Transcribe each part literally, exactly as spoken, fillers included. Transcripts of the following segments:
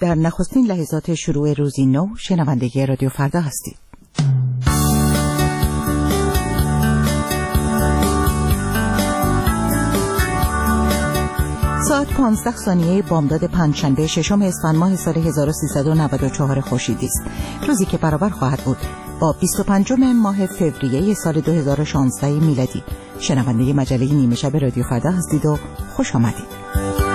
در نخستین لحظات شروع روزی نو شنونده رادیو فردا هستید. ساعت پانزده ثانیه بامداد پنجشنبه ششم اسفند ماه سال هزار و سیصد و نود و چهار خورشیدی است. روزی که برابر خواهد بود با بیست و پنجم ماه فوریه سال دو هزار و شانزده میلادی. شنونده مجله نیمه شب رادیو فردا هستید و خوش آمدید.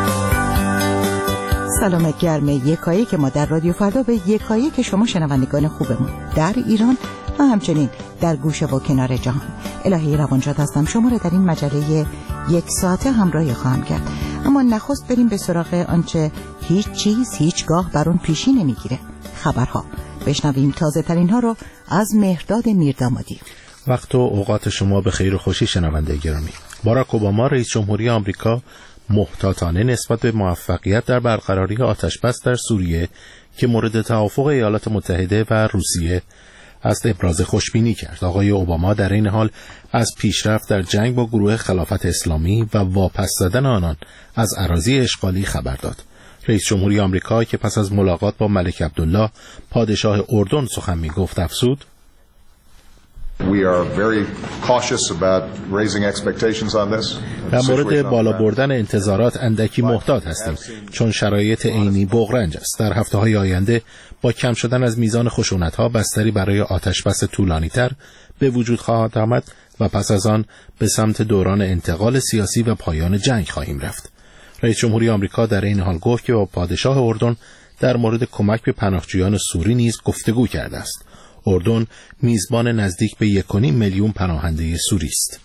سلام گرم یکایی که ما در رادیو فردا به یکایی که شما شنوندگان خوبمون در ایران و همچنین در گوشه و کنار جهان. الهی روانشاد هستم، شما را در این مجله یک ساعته همراهی خواهم کرد. اما نخست بریم به سراغ آنچه هیچ چیز هیچگاه بر اون پیشی نمیگیره، خبرها. بشنویم تازه ترین ها رو از مهرداد میردامادی. وقت و اوقات شما به خیر و خوشی شنونده گرامی. باراک اوباما رئیس جمهوری آمریکا محتاطانه نسبت به موفقیت در برقراری آتش‌بس در سوریه که مورد توافق ایالات متحده و روسیه است ابراز خوشبینی کرد. آقای اوباما در این حال از پیشرفت در جنگ با گروه خلافت اسلامی و واپس زدن آنان از اراضی اشغالی خبر داد. رئیس جمهوری آمریکا که پس از ملاقات با ملک عبدالله پادشاه اردن سخن می‌گفت افزود: We are very cautious about raising expectations on this. در مورد بالا بردن انتظارات اندکی محتاط هستیم چون شرایط عینی بغرنج است. در هفته‌های آینده با کم شدن از میزان خشونت‌ها بستری برای آتش‌بس طولانی‌تر به وجود خواهد آمد و پس از آن به سمت دوران انتقال سیاسی و پایان جنگ خواهیم رفت. رئیس جمهوری آمریکا در این حال گفت که با پادشاه اردن در مورد کمک به پناهجویان سوری نیز گفتگو کرده است. اردن میزبان نزدیک به یک و نیم میلیون پناهنده سوری است.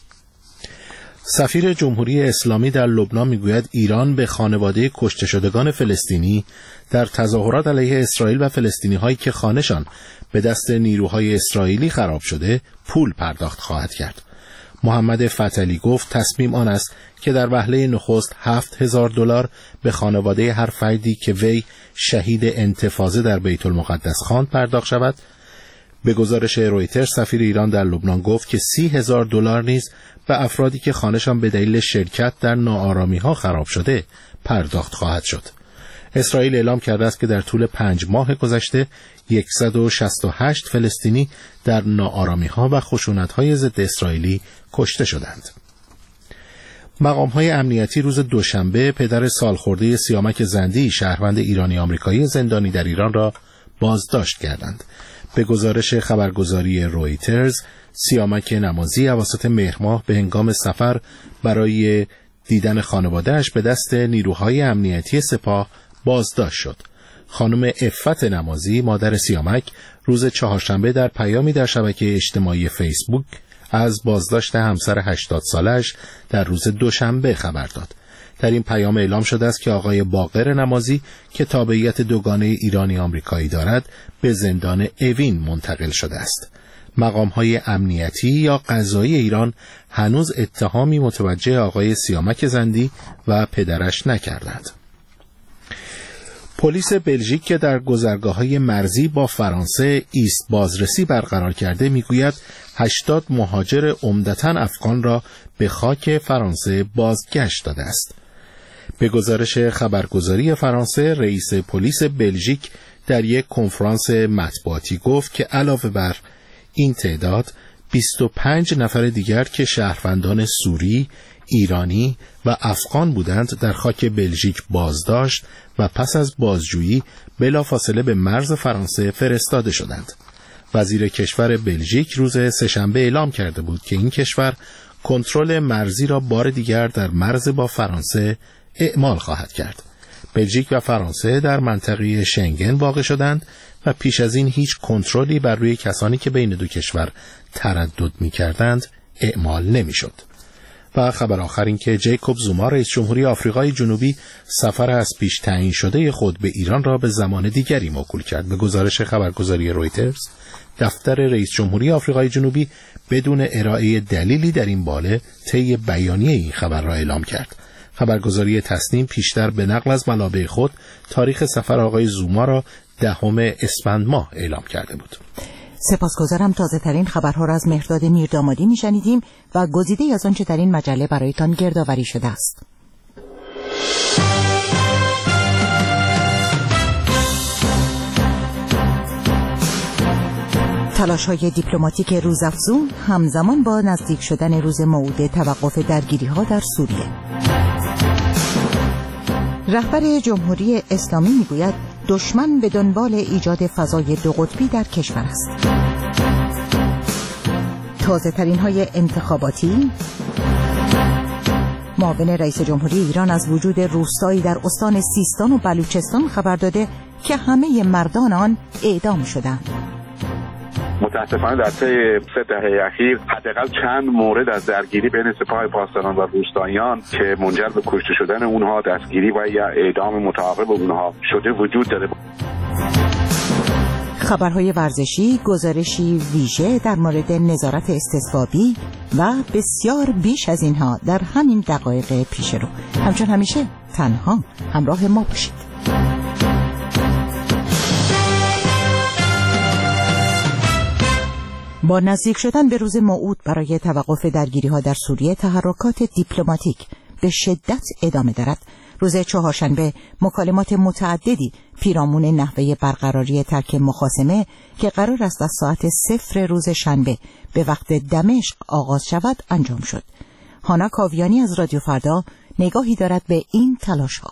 سفیر جمهوری اسلامی در لبنان میگوید ایران به خانواده کشته شدگان فلسطینی در تظاهرات علیه اسرائیل و فلسطینی هایی که خانه‌شان به دست نیروهای اسرائیلی خراب شده پول پرداخت خواهد کرد. محمد فتحعلی گفت تصمیم آن است که در وهله نخست هفت هزار دلار به خانواده هر فردی که وی شهید انتفاضه در بیت المقدس خواند پرداخت شود. به گزارش رویترز سفیر ایران در لبنان گفت که سی هزار دلار نیز به افرادی که خانه‌شان به دلیل شرکت در ناآرامی‌ها خراب شده پرداخت خواهد شد. اسرائیل اعلام کرده است که در طول پنج ماه گذشته صد و شصت و هشت فلسطینی در ناآرامی‌ها و خشونت‌های ضد اسرائیلی کشته شدند. مقام‌های امنیتی روز دوشنبه پدر سالخورده سیامک زندی شهروند ایرانی آمریکایی زندانی در ایران را بازداشت کردند. به گزارش خبرگزاری رویترز سیامک نمازی اواسط مهر ماه به هنگام سفر برای دیدن خانواده‌اش به دست نیروهای امنیتی سپاه بازداشت شد. خانم عفت نمازی مادر سیامک روز چهارشنبه در پیامی در شبکه اجتماعی فیسبوک از بازداشت همسر هشتاد سالش در روز دوشنبه خبر داد. در این پیام اعلام شده است که آقای باقر نمازی که تابعیت دوگانه ایرانی آمریکایی دارد به زندان اوین منتقل شده است. مقام‌های امنیتی یا قضایی ایران هنوز اتهامی متوجه آقای سیامک زندی و پدرش نکردند. پلیس بلژیک که در گذرگاه‌های مرزی با فرانسه ایست بازرسی برقرار کرده میگوید هشتاد مهاجر عمدتاً افغان را به خاک فرانسه بازگشت داده است. به گزارش خبرگزاری فرانسه رئیس پلیس بلژیک در یک کنفرانس مطبوعاتی گفت که علاوه بر این تعداد بیست و پنج نفر دیگر که شهروندان سوری، ایرانی و افغان بودند در خاک بلژیک بازداشت و پس از بازجویی بلافاصله به مرز فرانسه فرستاده شدند. وزیر کشور بلژیک روز سه‌شنبه اعلام کرده بود که این کشور کنترل مرزی را بار دیگر در مرز با فرانسه اعمال خواهد کرد. بلژیک و فرانسه در منطقه شنگن واقع شدند و پیش از این هیچ کنترلی بر روی کسانی که بین دو کشور تردد می‌کردند اعمال نمی‌شد. و خبر آخر این که جیکوب زوما رئیس جمهوری آفریقای جنوبی سفر از پیش تعیین شده خود به ایران را به زمان دیگری موکول کرد. به گزارش خبرگزاری رویترز دفتر رئیس جمهوری آفریقای جنوبی بدون ارائه دلیلی در این باره طی بیانیه این خبر را اعلام کرد. خبرگزاری تسنیم پیشتر به نقل از منابع خود تاریخ سفر آقای زوما را دهم اسفند ماه اعلام کرده بود. سپاسگزارم. تازه ترین خبرها را از مهرداد میردامادی میشنیدیم و گزیده از آنچه در این مجله برایتان گردآوری شده است. تلاش‌های دیپلماتیک روزافزون همزمان با نزدیک شدن روز موعود توقف درگیری‌ها در سوریه. رهبر جمهوری اسلامی میگوید دشمن به دنبال ایجاد فضای دو قطبی در کشور است. تازه ترین های انتخاباتی، معاون رئیس جمهوری ایران از وجود روستایی در استان سیستان و بلوچستان خبر داده که همه مردان آن اعدام شدند. متاسفانه در طی سه دهه اخیر حداقل چند مورد از درگیری بین سپاه پاسداران و روستاییان که منجر به کشته شدن اونها، دستگیری و یا اعدام متعاقب اونها شده وجود داره. خبرهای ورزشی، گزارشی ویژه در مورد نظارت استصوابی و بسیار بیش از اینها در همین دقایق پیش رو. همچون همیشه تنها همراه ما باشید. با نزدیک شدن به روز موعود برای توقف درگیری‌ها در سوریه، تحرکات دیپلماتیک به شدت ادامه دارد. روز چهارشنبه مکالمات متعددی پیرامون نحوه برقراری ترک مخاصمه که قرار است از ساعت صفر روز شنبه به وقت دمشق آغاز شود انجام شد. هانا کاویانی از رادیو فردا نگاهی دارد به این تلاش‌ها.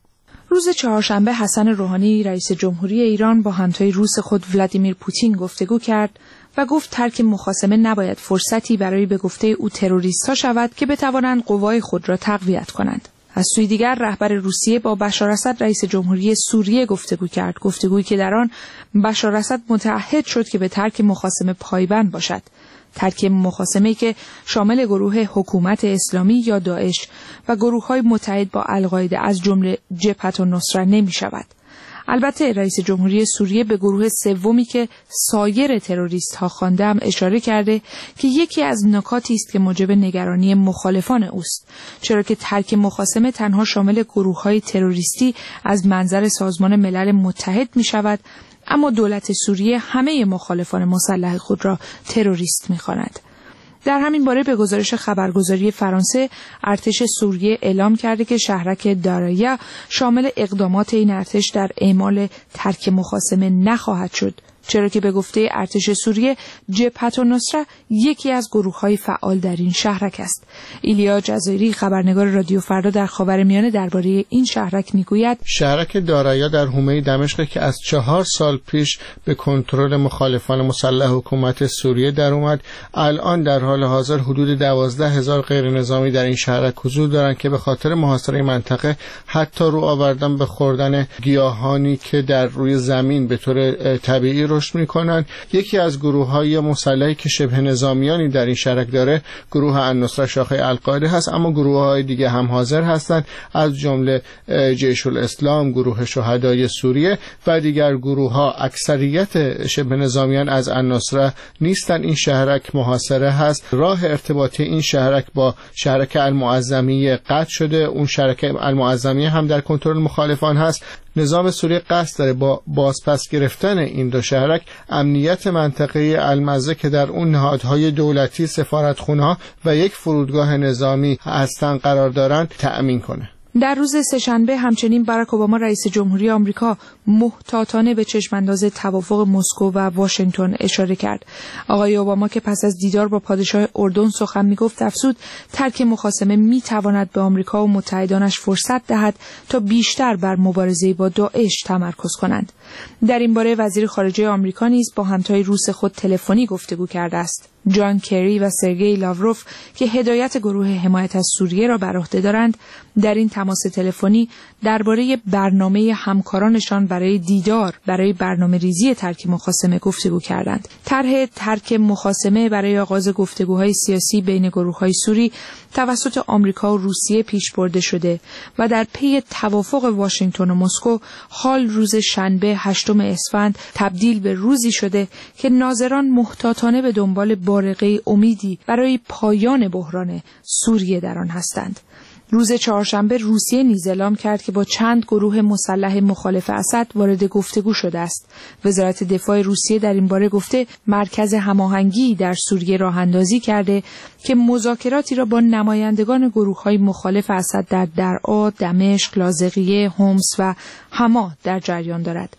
روز چهارشنبه حسن روحانی رئیس جمهوری ایران با همتای روس خود ولادیمیر پوتین گفتگو کرد و گفت ترک مخاصمه نباید فرصتی برای به گفته او تروریست‌ها شود که بتوانند قوای خود را تقویت کنند. از سوی دیگر رهبر روسیه با بشار اسد رئیس جمهوری سوریه گفتگو کرد، گفتگویی که در آن بشار اسد متعهد شد که به ترک مخاصمه پایبند باشد. ترک مخاصمه‌ای که شامل گروه حکومت اسلامی یا داعش و گروه‌های متحد با القاعده از جمله جبهة النصره نمی‌شود. البته رئیس جمهوری سوریه به گروه سومی که سایر تروریست‌ها خوانده هم اشاره کرده که یکی از نکاتی است که موجب نگرانی مخالفان اوست، چرا که ترک مخاصمه تنها شامل گروه‌های تروریستی از منظر سازمان ملل متحد می‌شود، اما دولت سوریه همه مخالفان مسلح خود را تروریست می‌خواند. در همین باره به گزارش خبرگزاری فرانسه، ارتش سوریه اعلام کرده که شهرک دارایا شامل اقدامات این ارتش در اعمال ترک مخاصمه نخواهد شد، چرا که به گفته ارتش سوریه جبهة النصره یکی از گروه‌های فعال در این شهرک است. ایلیا جزایری خبرنگار رادیو فردا در خاورمیانه درباره این شهرک میگوید شهرک دارایا در حومه دمشق که از چهار سال پیش به کنترل مخالفان مسلح حکومت سوریه در اومد، الان در حال حاضر حدود دوازده هزار غیر نظامی در این شهرک حضور دارند که به خاطر محاصره منطقه حتی رو آوردن به خوردن گیاهانی که در روی زمین به طور طبیعی رشد میکنن. یکی از گروه‌های مسلحی که شبه نظامیانی در این شهرک داره گروه النصره شاخه القاعده هست، اما گروه‌های دیگه هم حاضر هستند، از جمله جیش الاسلام، گروه شهدای سوریه و دیگر گروه‌ها. اکثریت شبه نظامیان از النصره نیستن. این شهرک محاصره هست. راه ارتباطی این شهرک با شهرک المعظمیه قطع شده. اون شهرک المعظمیه هم در کنترل مخالفان هست. نظام سوریه قصد داره با بازپس گرفتن این دو شهرک امنیت منطقه المزه که در اون نهادهای دولتی، سفارتخونه‌ها و یک فرودگاه نظامی هستن قرار دارن تأمین کنه. در روز سه‌شنبه همچنین باراک اوباما رئیس جمهوری آمریکا محتاطانه به چشمانداز توافق مسکو و واشنگتن اشاره کرد. آقای اوباما که پس از دیدار با پادشاه اردن سخن میگفت افزود ترک مخاصمه میتواند به آمریکا و متحدانش فرصت دهد تا بیشتر بر مبارزه با داعش تمرکز کنند. در این باره وزیر خارجه آمریکا نیز با همتای روس خود تلفنی گفتگو کرده است. جان کری و سرگئی لاوروف که هدایت گروه حمایت از سوریه را بر عهده دارند، در این تماس تلفنی درباره برنامه همکارانشان برای دیدار برای برنامه ریزی ترک مخاصمه گفتگو کردند. طرح ترک مخاصمه برای آغاز گفتگوهای سیاسی بین گروه‌های سوری توسط آمریکا و روسیه پیش برده شده و در پی توافق واشنگتن و مسکو حال روز شنبه هشتم اسفند تبدیل به روزی شده که ناظران محتاطانه به دنبال بارقه امیدی برای پایان بحران سوریه در آن هستند. روز چهارشنبه روسیه نیز اعلام کرد که با چند گروه مسلح مخالف اسد وارد گفتگو شده است. وزارت دفاع روسیه در این باره گفته مرکز هماهنگی در سوریه راه اندازی کرده که مذاکراتی را با نمایندگان گروه‌های مخالف اسد در درعا، دمشق، لاذقیه، حمص و حما در جریان دارد.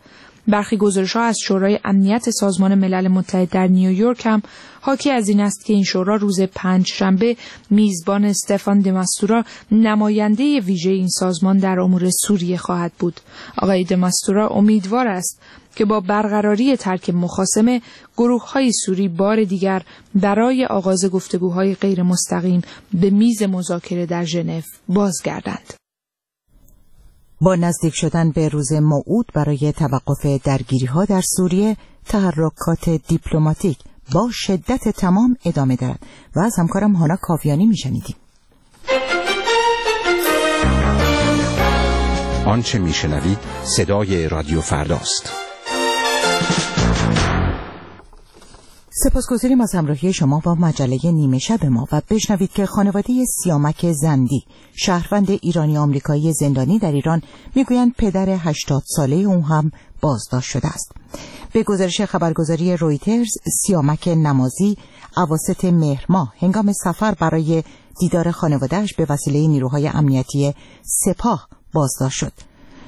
برخی گزارش‌ها از شورای امنیت سازمان ملل متحد در نیویورک هم حاکی از این است که این شورا روز پنجشنبه میزبان استفان دماستورا نماینده ویژه این سازمان در امور سوریه خواهد بود. آقای دماستورا امیدوار است که با برقراری ترک مخاصمه گروه‌های سوری بار دیگر برای آغاز گفتگوهای غیر مستقیم به میز مذاکره در ژنو بازگردند. با نزدیک شدن به روز موعود برای توقف درگیری‌ها در سوریه، تحرکات دیپلماتیک با شدت تمام ادامه دارد و از همکارم هانا کاویانی میشنیدیم. آنچه میشنوید صدای رادیو فرداست. سپاسگزاریم از همراهی شما با مجله نیمه شب ما و بشنوید که خانواده سیامک زندی، شهروند ایرانی آمریکایی زندانی در ایران، میگویند پدر هشتاد ساله او هم بازداشت شده است. به گزارش خبرگزاری رویترز، سیامک نمازی اواسط مهر ماه هنگام سفر برای دیدار خانواده‌اش به وسیله نیروهای امنیتی سپاه بازداشت شد.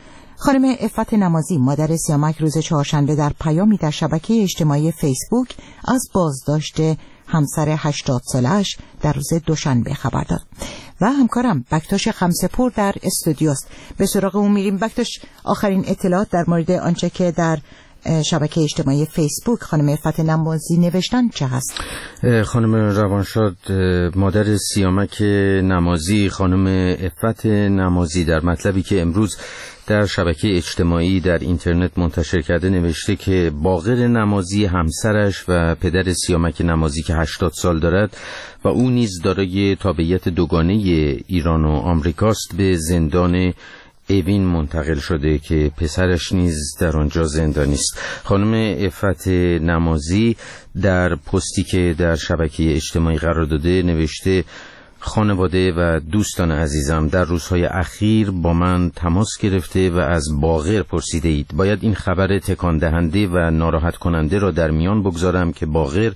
خانم عفت نمازی، مادر سیامک، روز چهارشنبه در پیامی در شبکه اجتماعی فیسبوک از بازداشت همسر هشتاد سالش در روز دوشنبه خبر داد و همکارم بکتاش خمسه‌پور در استودیوست. به سراغ اون میریم. بکتاش، آخرین اطلاعات در مورد آنچه که در شبکه اجتماعی فیسبوک خانم عفت نمازی نوشتن چه هست؟ خانم روانشاد، مادر سیامک نمازی، خانم عفت نمازی، در مطلبی که امروز در شبکه اجتماعی در اینترنت منتشر کرده نوشته که باقر نمازی، همسرش و پدر سیامک نمازی که هشتاد سال دارد و او نیز دارای تابعیت دوگانه ایران و آمریکاست، به زندان اوین منتقل شده که پسرش نیز در آنجا زندانی است. خانم عفت نمازی در پستی که در شبکه اجتماعی قرار داده نوشته: خانواده و دوستان عزیزم، در روزهای اخیر با من تماس گرفته و از باقر پرسیده اید. باید این خبر تکان دهنده و ناراحت کننده را در میان بگذارم که باقر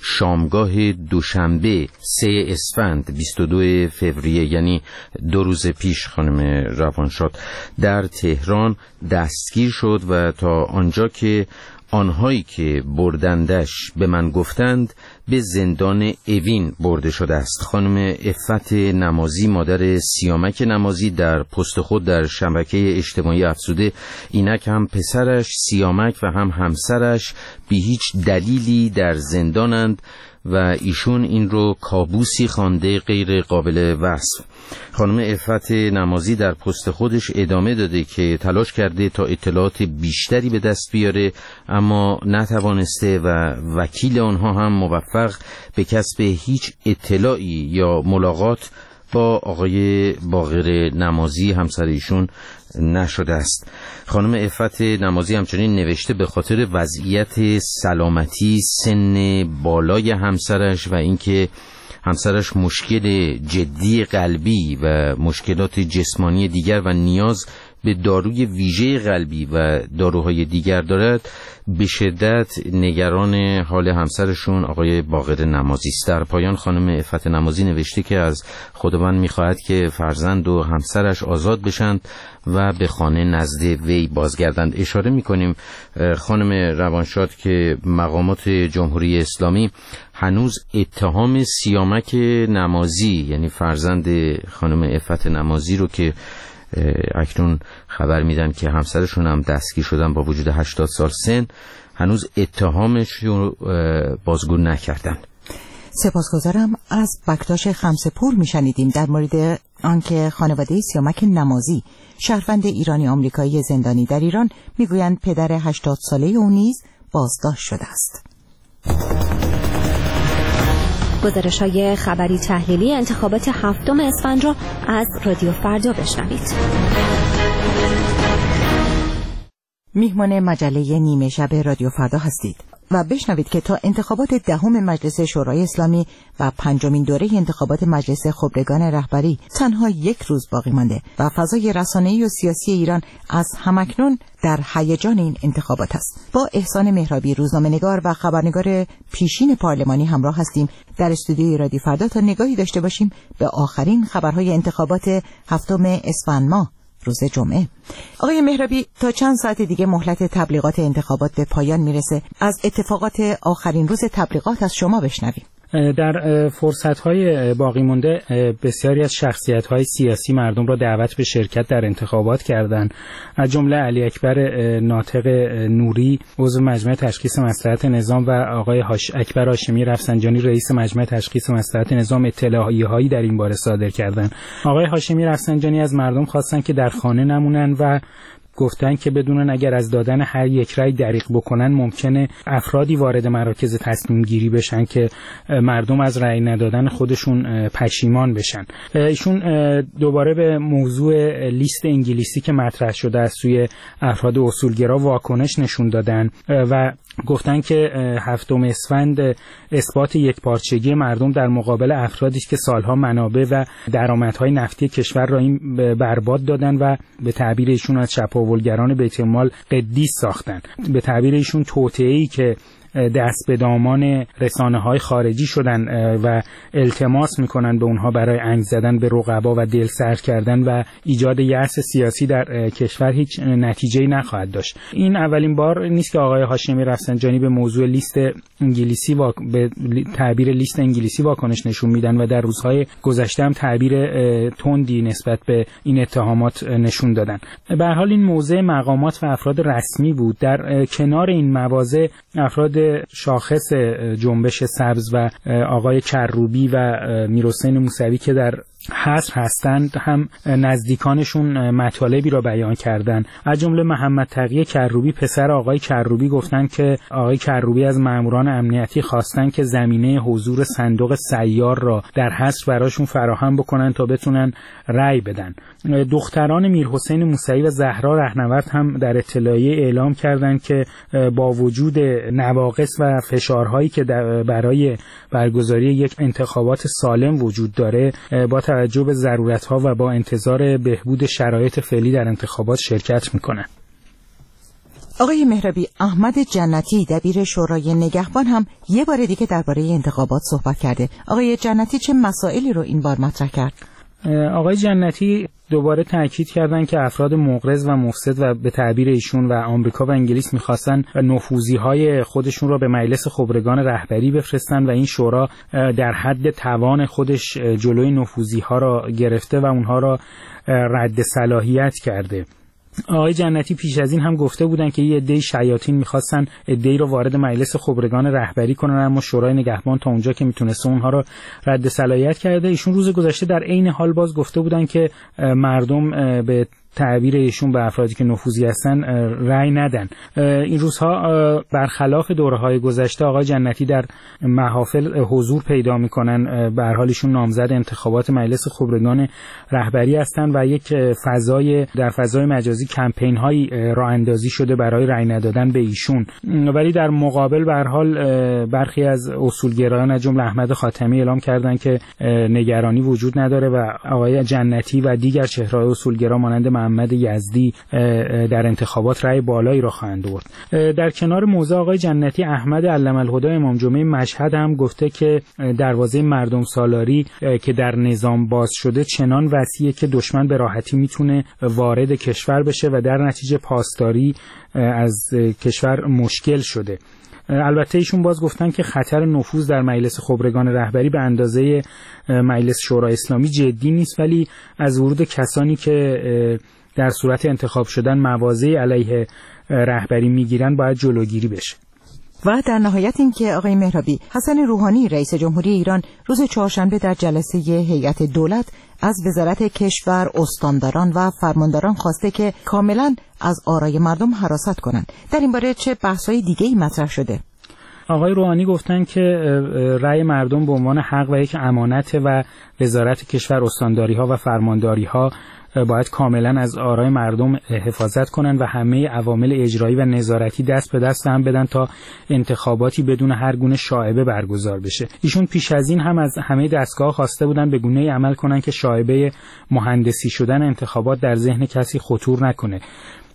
شامگاه دوشنبه سه اسفند بیست و دو فوریه، یعنی دو روز پیش، خانم روانشاد، در تهران دستگیر شد و تا آنجا که آنهایی که بردندش به من گفتند به زندان اوین برده شده است. خانم عفت نمازی، مادر سیامک نمازی، در پست خود در شبکه اجتماعی افزوده اینک هم پسرش سیامک و هم همسرش بی هیچ دلیلی در زندانند و ایشون این رو کابوسی خوانده غیر قابل وصف. خانم عفت نمازی در پست خودش ادامه داده که تلاش کرده تا اطلاعات بیشتری به دست بیاره اما نتوانسته و وکیل آنها هم موفق به کسب هیچ اطلاعی یا ملاقات با آقای باقر نمازی همسر ایشون نشده است. خانم عفت نمازی همچنین نوشته به خاطر وضعیت سلامتی، سن بالای همسرش و اینکه همسرش مشکل جدی قلبی و مشکلات جسمانی دیگر و نیاز به داروی ویژه قلبی و داروهای دیگر دارد، به شدت نگران حال همسرشون آقای باقر نمازی است. در پایان خانم عفت نمازی نوشته که از خداوند می‌خواهد که فرزند و همسرش آزاد بشند و به خانه نزد وی بازگردند. اشاره می‌کنیم خانم روانشاد که مقامات جمهوری اسلامی هنوز اتهام سیامک نمازی، یعنی فرزند خانم عفت نمازی رو که اکنون خبر میدن که همسرشون هم دستگیر شدن با وجود هشتاد سال سن، هنوز اتهامش رو بازگو نکردن. سپاسگزارم. از بکتاش خمسه‌پور میشنیدیم در مورد آنکه خانواده سیامک نمازی، شهروند ایرانی آمریکایی زندانی در ایران، میگویند پدر هشتاد ساله او نیز بازداشت شده است. گزارش‌های خبری تحلیلی انتخابات هفتم اسفند را از رادیو فردا بشنوید. میهمان مجله نیمه شب رادیو فردا هستید و بشنوید که تا انتخابات دهم مجلس شورای اسلامی و پنجمین دوره انتخابات مجلس خبرگان رهبری تنها یک روز باقی مانده و فضای رسانه‌ای و سیاسی ایران از همکنون در هیجان این انتخابات است. با احسان مهرابی، روزنامه‌نگار و خبرنگار پیشین پارلمانی همراه هستیم در استودیوی رادیو فردا تا نگاهی داشته باشیم به آخرین خبرهای انتخابات هفتم اسفند ماه روز جمعه. آقای مهرابی، تا چند ساعت دیگه مهلت تبلیغات انتخابات به پایان میرسه. از اتفاقات آخرین روز تبلیغات از شما بشنویم. در فرصت‌های باقی مونده بسیاری از شخصیت‌های سیاسی مردم را دعوت به شرکت در انتخابات کردند، از جمله علی اکبر ناطق نوری عضو مجمع تشخیص مصلحت نظام و آقای هاش اکبر هاشمی رفسنجانی رئیس مجمع تشخیص مصلحت نظام اطلاعیه‌هایی در این باره صادر کردند. آقای هاشمی رفسنجانی از مردم خواستند که در خانه نمونن و گفتن که بدونن اگر از دادن هر یک رأی دریغ بکنن ممکنه افرادی وارد مراکز تصمیم گیری بشن که مردم از رأی ندادن خودشون پشیمان بشن. ایشون دوباره به موضوع لیست انگلیسی که مطرح شده از سوی افراد اصولگرا واکنش نشون دادن و گفتن که هفتم اسفند اثبات یکپارچگی مردم در مقابل افرادی که سالها منابع و درآمدهای نفتی کشور را این برباد دادن و به تعبیر ایشون از چپاولگران بیت المال قدیس ساختن. به تعبیر ایشون توطئه‌ای که دست به دامان رسانه‌های خارجی شدن و التماس میکنن به اونها برای انگ زدن به رقبا و دل سر کردن و ایجاد یأس سیاسی در کشور هیچ نتیجه‌ای نخواهد داشت. این اولین بار نیست که آقای هاشمی رفسنجانی به موضوع لیست انگلیسی و به تعبیر لیست انگلیسی واکنش نشون میدن و در روزهای گذشته هم تعبیر تندی نسبت به این اتهامات نشون دادن. به هر حال این موضع مقامات و افراد رسمی بود. در کنار این مواضع افراد شاخص جنبش سبز و آقای کروبی و میرحسین موسوی که در حصر هستند هم نزدیکانشون مطالبی را بیان کردند. از جمله محمد تقی کروبی پسر آقای کروبی گفتند که آقای کروبی از ماموران امنیتی خواستند که زمینه حضور صندوق سیار را در حصر براشون فراهم بکنن تا بتونن رأی بدن. دختران میرحسین موسوی و زهرا رهنورد هم در اطلاعیه اعلام کردند که با وجود نواقص و فشارهایی که برای برگزاری یک انتخابات سالم وجود داره، با توجه به ضرورت‌ها و با انتظار بهبود شرایط فعلی در انتخابات شرکت میکنن. آقای مهرابی، احمد جنتی دبیر شورای نگهبان هم یه بار دیگه درباره انتخابات صحبت کرده. آقای جنتی چه مسائلی رو این بار مطرح کرد؟ آقای جنتی دوباره تاکید کردن که افراد مغرض و مفسد و به تعبیر ایشون و آمریکا و انگلیس می‌خواستن نفوذی‌های خودشون رو به مجلس خبرگان رهبری بفرستن و این شورا در حد توان خودش جلوی نفوذی‌ها را گرفته و اونها را رد صلاحیت کرده. آقای جنتی پیش از این هم گفته بودن که یه عده شیاطین می‌خواستن عده‌ای رو وارد مجلس خبرگان رهبری کنن، اما شورای نگهبان تا اونجا که میتونسته اونها رو رد صلاحیت کرده. ایشون روز گذشته در عین حال باز گفته بودن که مردم به تعبیر ایشون به افرادی که نفوذی هستن رأی ندن. این روزها برخلاف دوره‌های گذشته آقای جنتی در محافل حضور پیدا میکنن. به هر حال ایشون نامزد انتخابات مجلس خبرگان رهبری هستن و یک فضای در فضای مجازی کمپین هایی راه اندازی شده برای رأی ندادن به ایشون، ولی در مقابل به هر حال برخی از اصولگرایان از جمله احمد خاتمی اعلام کردن که نگرانی وجود نداره و آقای جنتی و دیگر چهره‌های اصولگرا مانند محمد یزدی در انتخابات رأی بالایی را خواهند برد. در کنار موضوع آقای جنتی، احمد علم الهدی امام جمعه مشهد هم گفته که دروازه مردم سالاری که در نظام باز شده چنان وسیعه که دشمن به راحتی میتونه وارد کشور بشه و در نتیجه پاسداری از کشور مشکل شده. البته ایشون باز گفتن که خطر نفوذ در مجلس خبرگان رهبری به اندازه مجلس شورای اسلامی جدی نیست، ولی از ورود کسانی که در صورت انتخاب شدن مواضع علیه رهبری میگیرن باید جلوگیری بشه. و در نهایت این که آقای مهرابی، حسن روحانی رئیس جمهوری ایران روز چهارشنبه در جلسه هیئت دولت از وزارت کشور، استانداران و فرمانداران خواسته که کاملا از آرای مردم حراست کنند. در این باره چه بحث‌های دیگه‌ای مطرح شده؟ آقای روحانی گفتن که رأی مردم به عنوان حق و یک امانت و وزارت کشور، استانداری‌ها و فرمانداری‌ها باید کاملا از آرای مردم حفاظت کنن و همه عوامل اجرایی و نظارتی دست به دست هم بدن تا انتخاباتی بدون هر گونه شائبه برگزار بشه. ایشون پیش از این هم از همه دستگاه خواسته بودن به گونه‌ای عمل کنن که شائبه مهندسی شدن انتخابات در ذهن کسی خطور نکنه.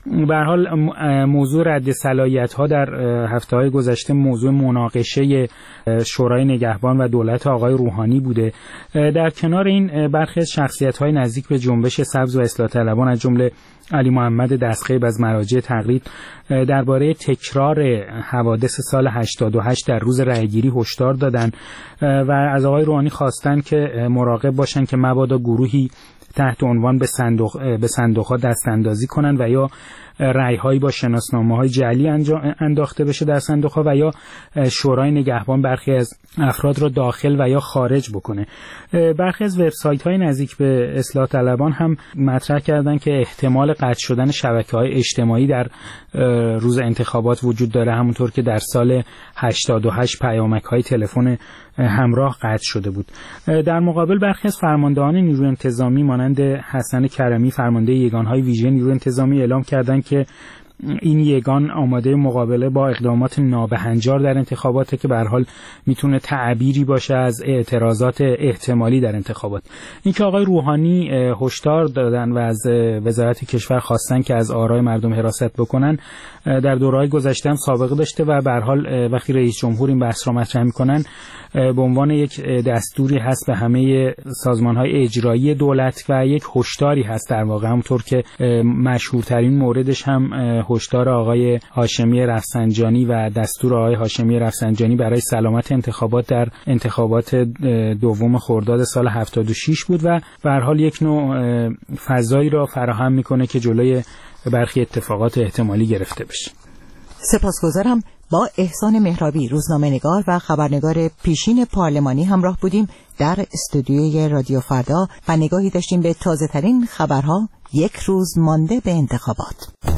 به هر حال موضوع رد صلاحیت‌ها در هفته‌های گذشته موضوع مناقشه شورای نگهبان و دولت آقای روحانی بوده. در کنار این برخی از شخصیت‌های نزدیک به جنبش سبز و اصلاح طلبان از جمله علی محمد دستخیب از مراجع تقلید درباره تکرار حوادث سال هشتاد و هشت در روز رأیگیری هشدار دادن و از آقای روحانی خواستن که مراقب باشن که مبادا گروهی تحت عنوان به صندوق به صندوق‌ها دست اندازی کنن و یا رأی‌هایی با شناسنامه‌های جعلی انداخته بشه در صندوق‌ها و یا شورای نگهبان برخی از افراد را داخل و یا خارج بکنه. برخی از وبسایت‌های نزدیک به اصلاح طلبان هم مطرح کردن که احتمال قطع شدن شبکه‌های اجتماعی در روز انتخابات وجود داره، همونطور که در سال هشتاد و هشت پیامک‌های تلفن همراه قطع شده بود. در مقابل برخی از فرماندهان نیروی انتظامی مانند حسن کرمی فرمانده یگان‌های ویژه نیروی انتظامی اعلام کردند که این یگان آماده مقابله با اقدامات نابهنجار در انتخابات که به هر حال میتونه تعبیری باشه از اعتراضات احتمالی در انتخابات. اینکه آقای روحانی هشدار دادن و از وزارت کشور خواستن که از آرای مردم حراست بکنن در دوره‌های گذشته هم سابقه داشته و به هر حال وقتی رئیس جمهور این بحث را مطرح میکنن به عنوان یک دستوری هست به همه سازمان‌های اجرایی دولت و یک هشداری هست در واقع، همونطور که مشهورترین موردش هم هشدار آقای هاشمی رفسنجانی و دستور آقای هاشمی رفسنجانی برای سلامت انتخابات در انتخابات دوم خرداد سال هفتاد و شش بود و به هر حال یک نوع فضایی را فراهم میکنه که جلوی برخی اتفاقات احتمالی گرفته بشه. سپاسگزارم. با احسان مهرابی روزنامه‌نگار و خبرنگار پیشین پارلمانی همراه بودیم در استودیوی رادیو فردا و نگاهی داشتیم به تازه ترین خبرها یک روز مانده به انتخابات.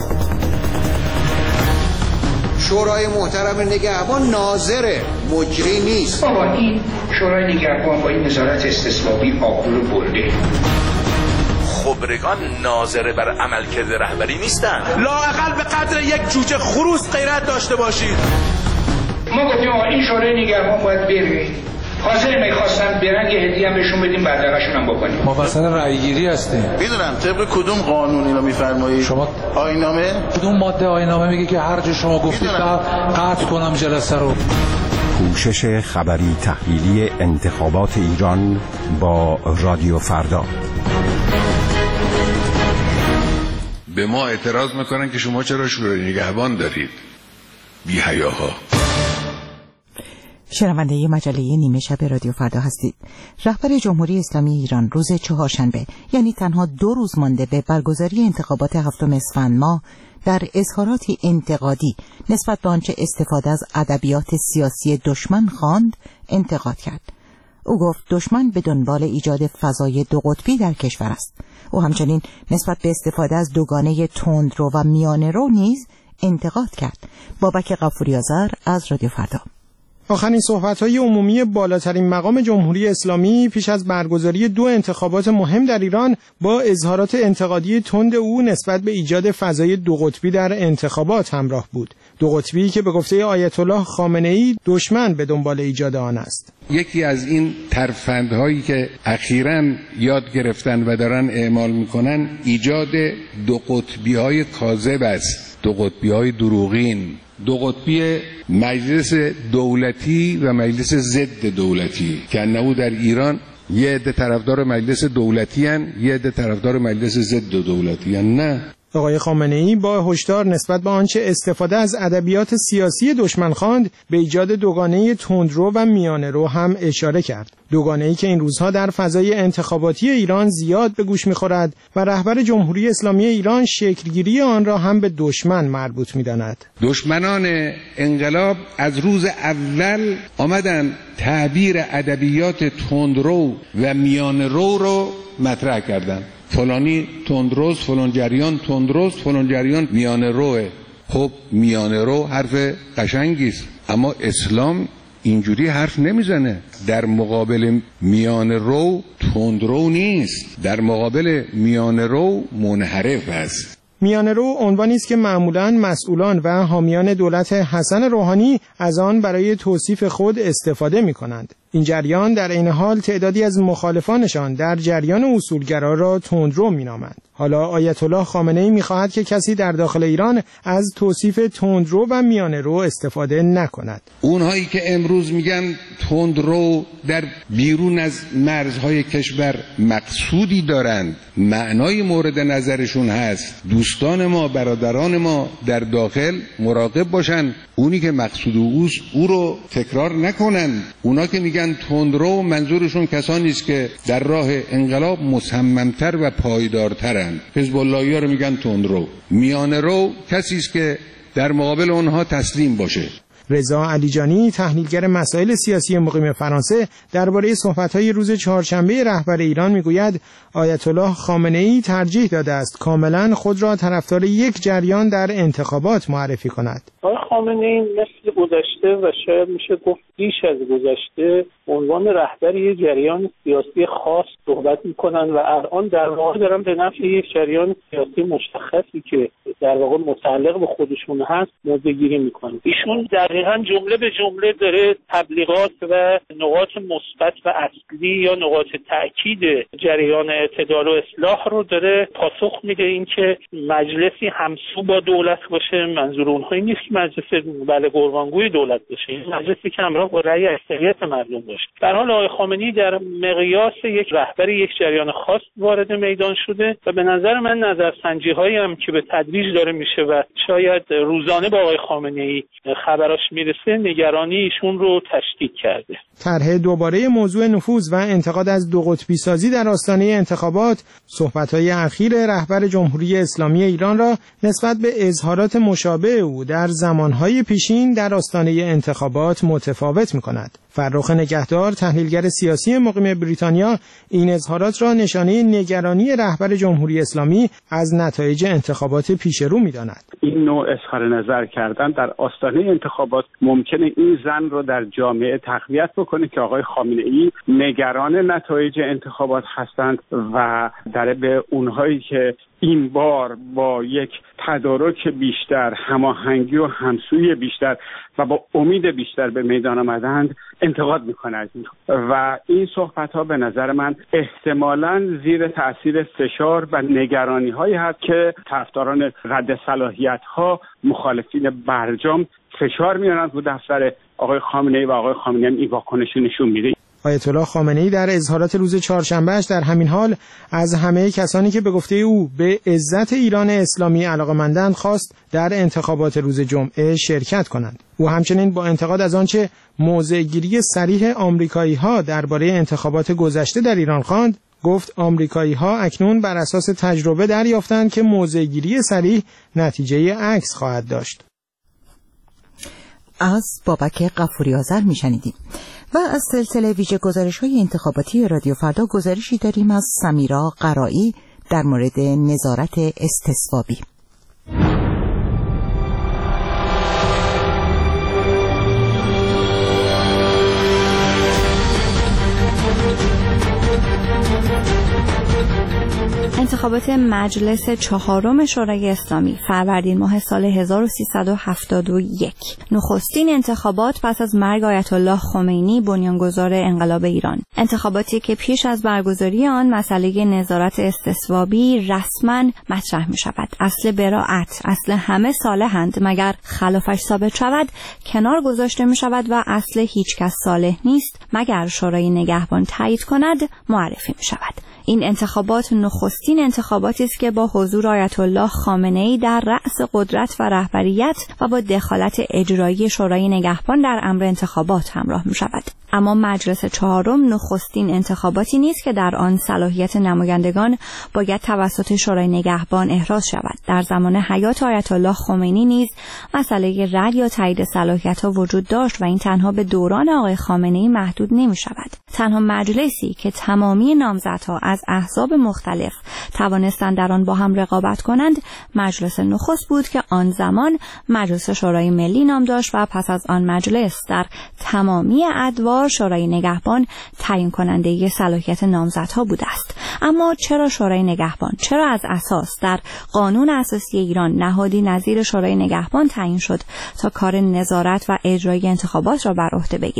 شورای محترم نگهبان ناظر مجری نیست. بابا این شورای نگهبان با این وزارت استثبابی آبرو رو برده. خبرگان ناظر بر عملکرد رهبری نیستن. لااقل به قدر یک جوجه خروس غیرت داشته باشید. ما گفتیم این شورای نگهبان باید بره. حاضر میخواستم برن یه هدیه هم بهشون بدیم بدرقشون هم بکنیم. ما مثلا رأیگیری هستیم. میدونم طبق کدوم قانون اینو میفرمایید؟ شما آیین‌نامه؟ کدوم ماده آیین‌نامه میگه که هر جا شما گفتید قطع کنم جلسه رو؟ پوشش خبری تحلیلی انتخابات ایران با رادیو فردا. به ما اعتراض میکنن که شما چرا شورای نگهبان دارید؟ بی حیاها. شنونده مجله نیمه شب رادیو فردا هستید. رهبر جمهوری اسلامی ایران روز چهارشنبه، یعنی تنها دو روز مانده به برگزاری انتخابات هفتم اسفند ماه، در اظهاراتی انتقادی نسبت به آنچه استفاده از ادبیات سیاسی دشمن خواند انتقاد کرد. او گفت دشمن به دنبال ایجاد فضای دو قطبی در کشور است. او همچنین نسبت به استفاده از دوگانه تندرو و میانه‌رو نیز انتقاد کرد. بابک غفوری آذر از رادیو فردا. آخرین صحبت‌های عمومی بالاترین مقام جمهوری اسلامی پیش از برگزاری دو انتخابات مهم در ایران با اظهارات انتقادی تند او نسبت به ایجاد فضای دو قطبی در انتخابات همراه بود. دو قطبی که به گفته آیت الله خامنه‌ای دشمن به دنبال ایجاد آن است. یکی از این ترفندهایی که اخیراً یاد گرفتن و دارن اعمال میکنن ایجاد دو قطبی‌های کاذب است، دو قطبی‌های دروغین، دو قطبی مجلس دولتی و مجلس ضد دولتی که انه در ایران یه عده طرفدار مجلس دولتی هن، یه عده طرفدار مجلس ضد دولتی هن. نه، آقای خامنه‌ای با هشدار نسبت به آنچه استفاده از ادبیات سیاسی دشمن خواند به ایجاد دوگانه تندرو و میانه‌رو هم اشاره کرد. دوگانه‌ای که این روزها در فضای انتخاباتی ایران زیاد به گوش می‌خورد و رهبر جمهوری اسلامی ایران شکلگیری آن را هم به دشمن مربوط می‌داند. دشمنان انقلاب از روز اول آمدن تعبیر ادبیات تندرو و میانه‌رو رو مطرح کردند. فلانی تندروز، فلان جریان تندروز، فلان جریان میانه روه. خب میانه رو حرف قشنگی است، اما اسلام اینجوری حرف نمیزنه. در مقابل میانه رو تندرو نیست، در مقابل میانه رو منحرف است. میانه‌رو عنوانی است که معمولاً مسئولان و حامیان دولت حسن روحانی از آن برای توصیف خود استفاده می‌کنند. این جریان در عین حال تعدادی از مخالفانشان در جریان اصولگرا را تندرو می‌نامند. حالا آیت الله خامنه‌ای می‌خواهد که کسی در داخل ایران از توصیف تندرو و میانه‌رو استفاده نکند. اونهایی که امروز میگن تندرو در بیرون از مرزهای کشور مقصودی دارند، معنای مورد نظرشون هست. دوستان ما، برادران ما در داخل مراقب باشن، اونی که مقصود اوست او رو تکرار نکنن. اونا که میگن تندرو منظورشون کسانی است که در راه انقلاب مصممتر و پایدارترند. حزب اللهی‌ها رو میگن تندرو. میانه رو کسی است که در مقابل اونها تسلیم باشه. رضا علیجانی، تحلیلگر مسائل سیاسی مقیم فرانسه، درباره صحبت‌های روز چهارشنبه رهبر ایران میگوید آیت الله خامنه‌ای ترجیح داده است کاملا خود را طرفدار یک جریان در انتخابات معرفی کند. آقای خامنه‌ای مثل گذشته و شاید میشه گفت بیش از گذشته عنوان رهبر یک جریان سیاسی خاص صحبت میکنن و الان در واقع دارن به نفع یک جریان سیاسی مشخصی که در واقع متعلق به خودشون هست موضع‌گیری میکنن. ایشون دقیقاً جمله به جمله داره تبلیغات و نقاط مثبت و اصلی یا نقاط تاکید جریان اعتدال و اصلاح رو داره پاسخ میده. این که مجلسی همسو با دولت باشه منظور اونها نیست که مجلس بله قربانگوی دولت باشه، مجلسی که همراه با رأی اکثریت مردم باشه. در حال آقای خامنه‌ای در مقیاس یک رهبر یک جریان خاص وارد میدان شده و به نظر من نظرسنجی هایی هم که به تدریج داره میشه و شاید روزانه با آقای خامنه‌ای خبراش میرسه نگرانی ایشون رو تشدید کرده. طرح دوباره موضوع نفوذ و انتقاد از دو قطبی سازی در آستانه انتخابات صحبت‌های اخیر رهبر جمهوری اسلامی ایران را نسبت به اظهارات مشابه او در زمانهای پیشین در آستانه انتخابات متفاوت می‌کند. فرخ نگهدار، تحلیلگر سیاسی مقیم بریتانیا، این اظهارات را نشانه نگرانی رهبر جمهوری اسلامی از نتایج انتخابات پیشرو می‌داند. این نوع اظهار نظر کردن در آستانه انتخابات ممکنه این زن را در جامعه تقویت بکنه که آقای خامنه‌ای نگران نتایج انتخابات هستند و در به اونهایی که این بار با یک تدارک بیشتر، هماهنگی و همسویی بیشتر و با امید بیشتر به میدان آمدند انتقاد می‌کند و این صحبت‌ها به نظر من احتمالاً زیر تأثیر فشار و نگرانی‌هایی هست که طرفداران رد صلاحیت‌ها، مخالفین برجام فشار میارن رو دفتر آقای خامنه‌ای و آقای خامنه‌ای هم این واکنش نشون میده. آیت الله خامنه‌ای در اظهارات روز چهارشنبهش در همین حال از همه کسانی که به گفته او به عزت ایران اسلامی علاقه‌مندند خواست در انتخابات روز جمعه شرکت کنند. او همچنین با انتقاد از آنچه موضع‌گیری صریح آمریکایی‌ها درباره انتخابات گذشته در ایران خواند، گفت آمریکایی‌ها اکنون بر اساس تجربه دریافتند که موضع‌گیری صریح نتیجه عکس خواهد داشت. از بابک غفوری آذر میشنیدیم. و از سلسله ویژه گزارش‌های انتخاباتی رادیو فردا گزارشی داریم از سمیرا قرایی در مورد نظارت استصوابی. انتخابات مجلس چهارم شورای اسلامی فروردین ماه سال هزار و سیصد و هفتاد و یک، نخستین انتخابات پس از مرگ آیت الله خمینی بنیانگذار انقلاب ایران. انتخاباتی که پیش از برگزاری آن مسئله نظارت استصوابی رسما مطرح می شود. اصل براءت، اصل همه صالحند مگر خلافش ثابت شود کنار گذاشته می شود و اصل هیچ کس صالح نیست مگر شورای نگهبان تایید کند معرفی می شود. این انتخابات نخستین انتخاباتی است که با حضور آیت الله خامنه‌ای در رأس قدرت و رهبریت و با دخالت اجرایی شورای نگهبان در امر انتخابات همراه می شود. اما مجلس چهارم نخستین انتخاباتی نیست که در آن صلاحیت نمایندگان باید توسط شورای نگهبان احراز شود. در زمان حیات آیت الله خمینی نیز مسئله رد یا تایید صلاحیت‌ها وجود داشت و این تنها به دوران آقای خامنه‌ای محدود نمی شود. تنها مجلسی که تمامی نامزدها از احزاب مختلف توانستند در آن با هم رقابت کنند مجلس نخست بود که آن زمان مجلس شورای ملی نام داشت و پس از آن مجلس در تمامی ادوار شورای نگهبان تعیین کننده صلاحیت نامزدها بوده است. اما چرا شورای نگهبان؟ چرا از اساس در قانون اساسی ایران نهادی نظیر شورای نگهبان تعیین شد تا کار نظارت و اجرای انتخابات را بر عهده بگیرد؟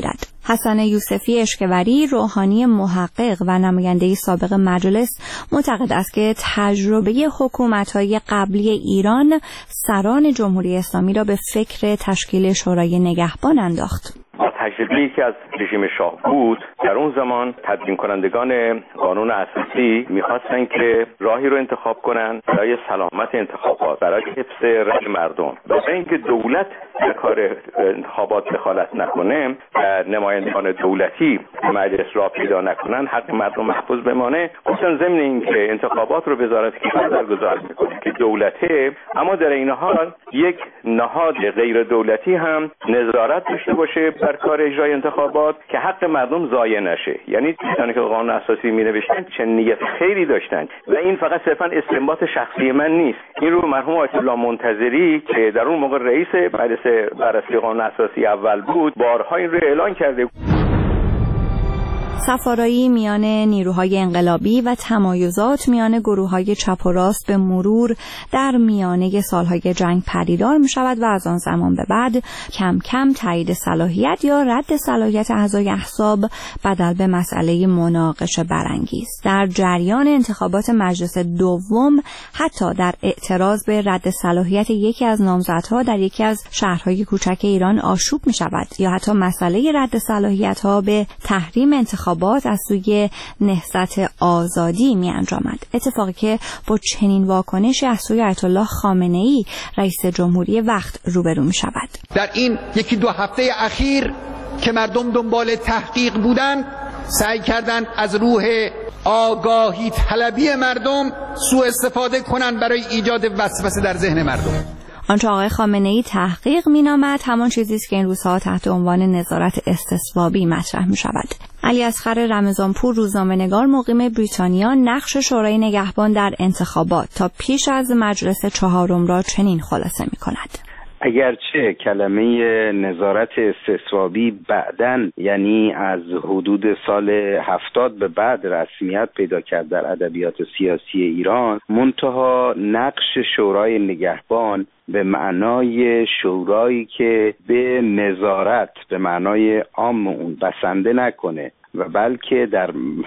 حسن یوسفی اشکوری، روحانی محقق و نماینده سابق مجلس، معتقد است که تجربه حکومت‌های قبلی ایران سران جمهوری اسلامی را به فکر تشکیل شورای نگهبان انداخت. تجربه‌ای که از رژیم شاه بود، در اون زمان تدوین کنندگان قانون اساسی می‌خواستن که راهی رو انتخاب کنن برای سلامت انتخابات، برای حفظ رأی مردم، برای اینکه دولت در کار انتخابات دخالت نکنه و نمایندگان دولتی مجلس را پیدا نکنن، حق مردم محفوظ بمانه. گفتن ضمن اینکه انتخابات رو وزارت کشور برگزار می‌کنه که دولته، اما در این حال یک نهاد غیر دولتی هم نظارت داشته باشه بر کار اجرای انتخابات که حق مردم ضایع نشه. یعنی چون که قانون اساسی می‌نوشتن چه نیت خیری داشتن و این فقط صرفا استنباط شخصی من نیست. این رو مرحوم آیت الله منتظری که در اون موقع رئیس مجلس بررسی قانون اساسی اول بود، بارها این رو اعلان کرده. سفارایی میان نیروهای انقلابی و تمایزات میان گروه‌های چپ و راست به مرور در میانه سالهای جنگ پدیدار می شود و از آن زمان به بعد کم کم تایید صلاحیت یا رد صلاحیت اعضای احزاب بدل به مسئله مناقشه برانگیز. در جریان انتخابات مجلس دوم حتی در اعتراض به رد صلاحیت یکی از نامزدها در یکی از شهرهای کوچک ایران آشوب می شود یا حتی مسئله رد صلاحیت‌ها به تحریم انتخابات از سوی نهضت آزادی می انجامد. اتفاقی که با چنین واکنشی از سوی آیت الله خامنه ای رئیس جمهوری وقت روبرو می شود. در این یکی دو هفته اخیر که مردم دنبال تحقیق بودند، سعی کردند از روح آگاهی طلبی مردم سوء استفاده کنند برای ایجاد وسوسه در ذهن مردم. آنچه آقای خامنه ای تحقیق مینامد همان چیزی است که این روزها تحت عنوان نظارت استصوابی مطرح می شود. علی اصغر رمضانپور، روزنامه‌نگار مقیم بریتانیا، نقش شورای نگهبان در انتخابات تا پیش از مجلس چهارم را چنین خلاصه می کند. اگرچه کلمه نظارت استصوابی بعداً، یعنی از حدود سال هفتاد به بعد رسمیت پیدا کرد در ادبیات سیاسی ایران، منتها نقش شورای نگهبان به معنای شورایی که به نظارت به معنای عام اون بسنده نکنه و بلکه در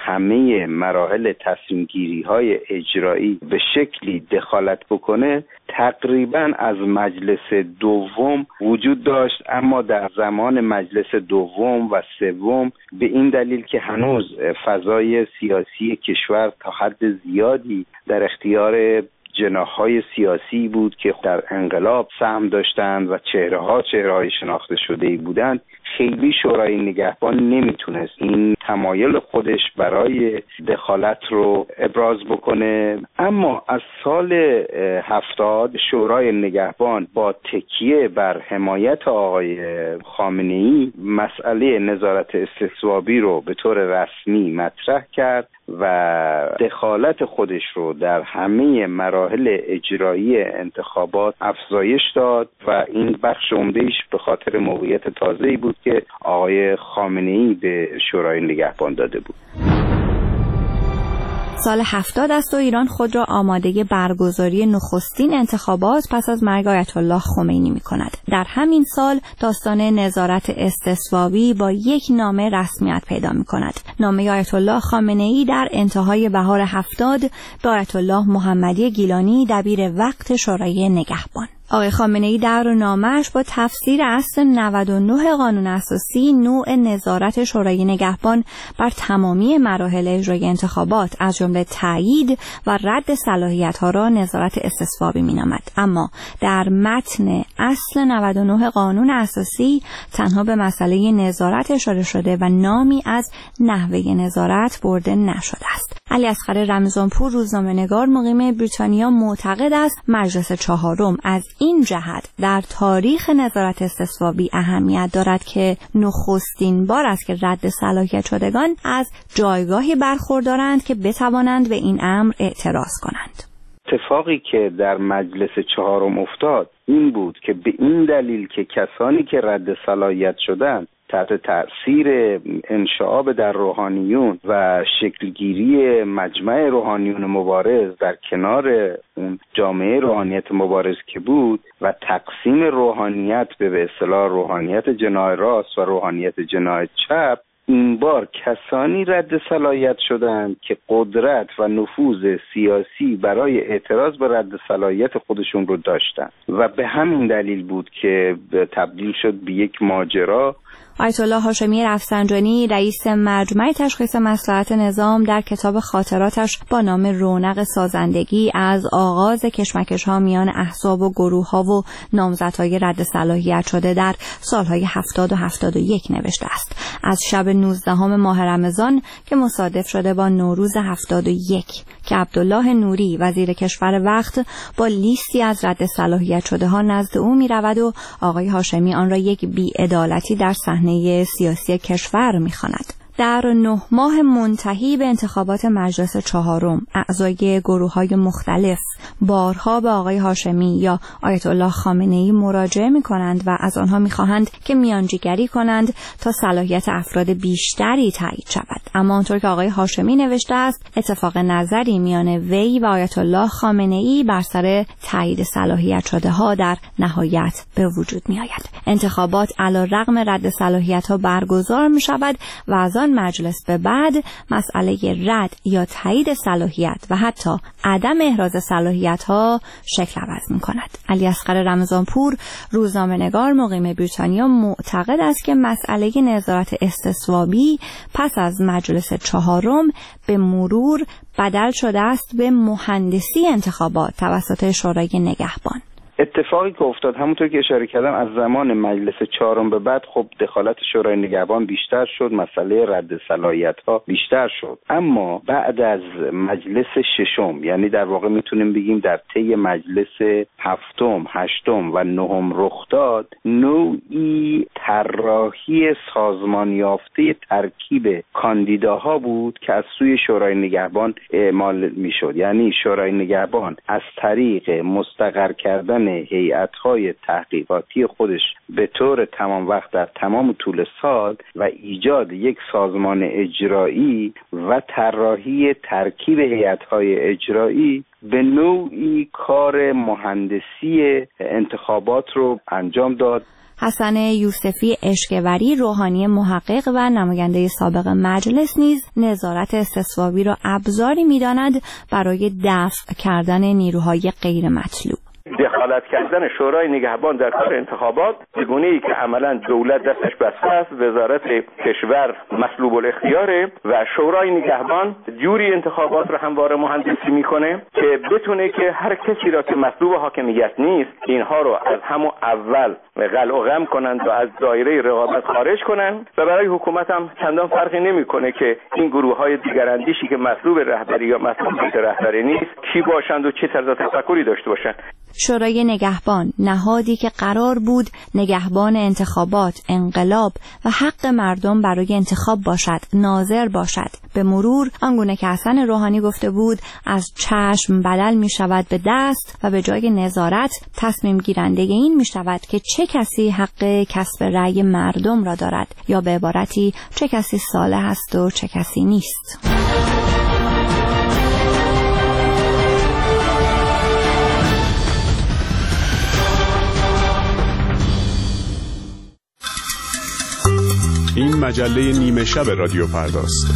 همه مراحل تصمیم گیری های اجرایی به شکلی دخالت بکنه، تقریبا از مجلس دوم وجود داشت. اما در زمان مجلس دوم و سوم به این دلیل که هنوز فضای سیاسی کشور تا حد زیادی در اختیار جناح‌های سیاسی بود که در انقلاب سهم داشتند و چهره‌ها چهره‌های شناخته شده‌ای بودند، خیلی شورای نگهبان نمیتونست این تمایل خودش برای دخالت رو ابراز بکنه. اما از سال هفتاد شورای نگهبان با تکیه بر حمایت آقای خامنه‌ای مسئله نظارت استصوابی رو به طور رسمی مطرح کرد و دخالت خودش رو در همه مراحل اجرایی انتخابات افزایش داد و این بخش عمده‌ایش به خاطر موقعیت تازه‌ای بود که آقای خامنه‌ای به شورای نگهبان داده بود. سال هفتاد است و ایران خود را آماده برگزاری نخستین انتخابات پس از مرگ آیت الله خمینی می کند. در همین سال داستان نظارت استصوابی با یک نامه رسمیت پیدا می کند. نامه آیت الله خامنه ای در انتهای بهار هفتاد به آیت الله محمدی گیلانی دبیر وقت شورای نگهبان. آقای خامنه ای در نامه‌اش با تفسیر اصل نود و نه قانون اساسی نوع نظارت شورای نگهبان بر تمامی مراحل اجرای انتخابات از جمله تایید و رد صلاحیت‌ها را نظارت استصوابی می‌نامد. اما در متن اصل نود و نه قانون اساسی تنها به مسئله نظارت اشاره شده و نامی از نحوه نظارت برده نشده است. علی اصغر رمضانپور، روزنامه‌نگار مقیم بریتانیا، معتقد است مجلس چهارم از این جهت در تاریخ نظارت استصوابی اهمیت دارد که نخستین بار است که رد صلاحیت شدگان از جایگاهی برخوردارند که بتوانند به این امر اعتراض کنند. اتفاقی که در مجلس چهارم افتاد این بود که به این دلیل که کسانی که رد صلاحیت شدند تحت تأثیر انشعاب در روحانیون و شکلگیری مجمع روحانیون مبارز در کنار اون جامعه روحانیت مبارز که بود و تقسیم روحانیت به به اصطلاح روحانیت جناح راست و روحانیت جناح چپ، این بار کسانی رد صلاحیت شدند که قدرت و نفوذ سیاسی برای اعتراض به رد صلاحیت خودشون رو داشتند و به همین دلیل بود که تبدیل شد به یک ماجرا. آیت الله هاشمی رفسنجانی رئیس مجمع تشخیص مصلحت نظام در کتاب خاطراتش با نام رونق سازندگی از آغاز کشمکش‌ها میان احزاب و گروه‌ها و نامزدهای رد صلاحیت شده در سالهای هفتاد و هفتاد و یک نوشته است. از شب نوزدهم ماه رمضان که مصادف شده با نوروز هفتاد و یک که عبدالله نوری وزیر کشور وقت با لیستی از رد صلاحیت شده ها نزد او می رود و آقای هاشمی آن را یک بی‌عدالتی در صحنه سیاسی کشور می خواند. در نه ماه منتهی به انتخابات مجلس چهارم اعضای گروه‌های مختلف بارها به آقای هاشمی یا آیت الله خامنه‌ای مراجعه می‌کنند و از آنها می‌خواهند که میانجیگری کنند تا صلاحیت افراد بیشتری تایید شود. اما آنطور که آقای هاشمی نوشته است، اتفاق نظری میان وی و آیت الله خامنه‌ای بر سر تایید صلاحیت شده‌ها در نهایت به وجود می‌آید. انتخابات علی‌رغم رد صلاحیت‌ها برگزار می‌شود و از مجلس به بعد مسئله رد یا تایید صلاحیت و حتی عدم احراز صلاحیت ها شکل عوض می کند. علی اصغر رمضانپور روزنامه‌نگار مقیم بریتانیا معتقد است که مسئله نظارت استصوابی پس از مجلس چهارم به مرور بدل شده است به مهندسی انتخابات توسط شورای نگهبان. اتفاقی که افتاد همونطور که اشاره کردم از زمان مجلس چهارم به بعد خب دخالت شورای نگهبان بیشتر شد، مسئله رد صلاحیت ها بیشتر شد. اما بعد از مجلس ششم، یعنی در واقع میتونیم بگیم در طی مجلس هفتم، هشتم و نهم رخ داد، نوعی طراحی سازمان یافته ترکیب کاندیداها بود که از سوی شورای نگهبان اعمال میشد. یعنی شورای نگهبان از طریق مستقر کردن هیئت‌های تحقیقاتی خودش به طور تمام وقت در تمام طول سال و ایجاد یک سازمان اجرایی و طراحی ترکیب هیئت‌های اجرایی به نوعی کار مهندسی انتخابات رو انجام داد. حسن یوسفی اشکوری روحانی محقق و نماینده سابق مجلس نیز نظارت استصوابی را ابزاری می‌داند برای دفع کردن نیروهای غیر مطلوب. دخالت کردن شورای نگهبان در کار انتخابات به گونه‌ای که عملاً دولت دستش بسته است، وزارت کشور مسلوب الاختیاره و شورای نگهبان جوری انتخابات را همواره مهندسی میکنه که بتونه که هر کسی را که مسلوب حاکمیت نیست اینها رو از همون اول قلع و قم کنند و از دایره رقابت خارج کنند و برای حکومت هم چندان فرقی نمیکنه که این گروه‌های دیگراندیشی که مسلوب رهبری یا مسلوب رهبری نیست کی باشند و چه طرز تفکری داشته باشند. شورای نگهبان نهادی که قرار بود نگهبان انتخابات، انقلاب و حق مردم برای انتخاب باشد، ناظر باشد، به مرور آنگونه که حسن روحانی گفته بود از چشم بدل می شود به دست و به جای نظارت تصمیم گیرنده این می شود که چه کسی حق کسب رأی مردم را دارد یا به عبارتی چه کسی صالح است و چه کسی نیست. این مجله نیمه شب رادیو فرداست.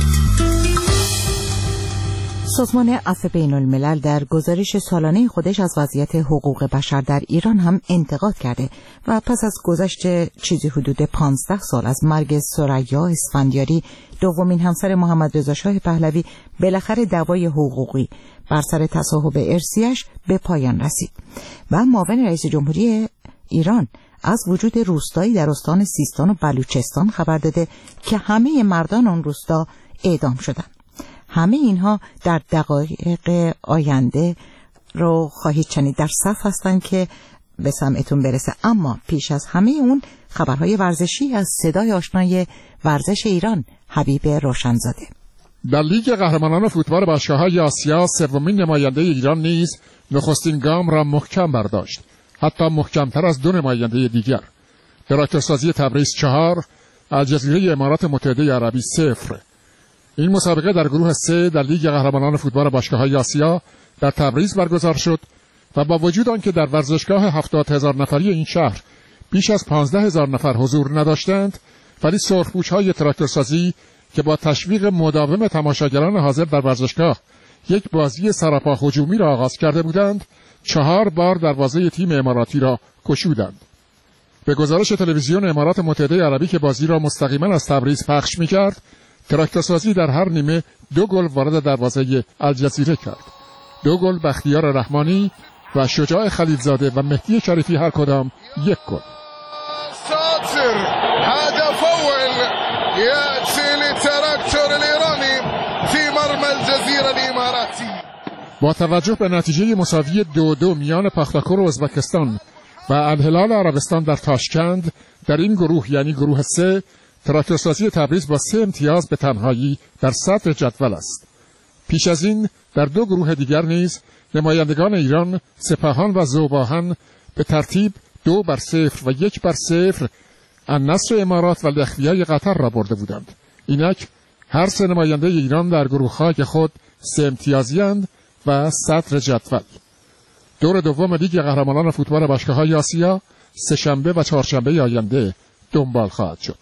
سازمان عفو بین الملل در گزارش سالانه خودش از وضعیت حقوق بشر در ایران هم انتقاد کرده و پس از گذشت چیزی حدود پانزده سال از مرگ ثریا اسفندیاری، دومین همسر محمد رضا شاه پهلوی، بالاخره دعوای حقوقی بر سر تصاحب ارثیش به پایان رسید و معاون رئیس جمهوری ایران از وجود روستایی در استان سیستان و بلوچستان خبر داده که همه مردان آن روستا اعدام شدند. همه اینها در دقایق آینده رو خواهید شنید، در صف هستند که به سمعتون برسه. اما پیش از همه اون خبرهای ورزشی از صدای آشنای ورزش ایران حبیب روشنزاده. در لیگ قهرمانان فوتبال باشگاه‌های آسیا سومین نماینده ایران نیز نخستین گام را محکم برداشت، حتی محکمتر از دو نماینده دیگر. به راکتورسازی تبریز چهار الجزیره امارات متحده عربی صفر. این مسابقه در گروه سه در لیگ قهرمانان فوتبال باشگاه‌های آسیا در تبریز برگزار شد و با وجود آنکه در ورزشگاه هفتاد هزار نفری این شهر بیش از پانزده هزار نفر حضور نداشتند، ولی سرخپوش‌های تراکتورسازی که با تشویق مداوم تماشاگران حاضر در ورزشگاه یک بازی سراپا هجومی را آغاز کرده بودند، چهار بار دروازه تیم اماراتی را گشودند. به گزارش تلویزیون امارات متحده عربی که بازی را مستقیما از تبریز پخش می‌کرد، تراکتورسازی در هر نیمه دو گل وارد دروازه الجزیره کرد. دو گل بختیار رحمانی و شجاع خلیلزاده و مهدی شریفی هر کدام یک گل. ساتر هدف اول ياتي للتراكتور الايراني في مرمى الجزيره الاماراتي. با توجه به نتیجه مساوی دو دو میان پختاکور ازبکستان و الهلال عربستان در تاشکند در این گروه یعنی گروه سه، تراکتورسازی تبریز با سه امتیاز به تنهایی در صدر جدول است. پیش از این در دو گروه دیگر نیز نمایندگان ایران، سپاهان و ذوباهن به ترتیب دو بر صفر و یک بر صفر النصر امارات و لخویای قطر را برده بودند. اینک هر سه نماینده ایران در گروه‌های خود سه امتیازی‌اند و صدر جدول. دور دوم لیگ قهرمانان فوتبال باشگاه‌های آسیا سه‌شنبه و چهارشنبه آینده دنبال خواهد شد.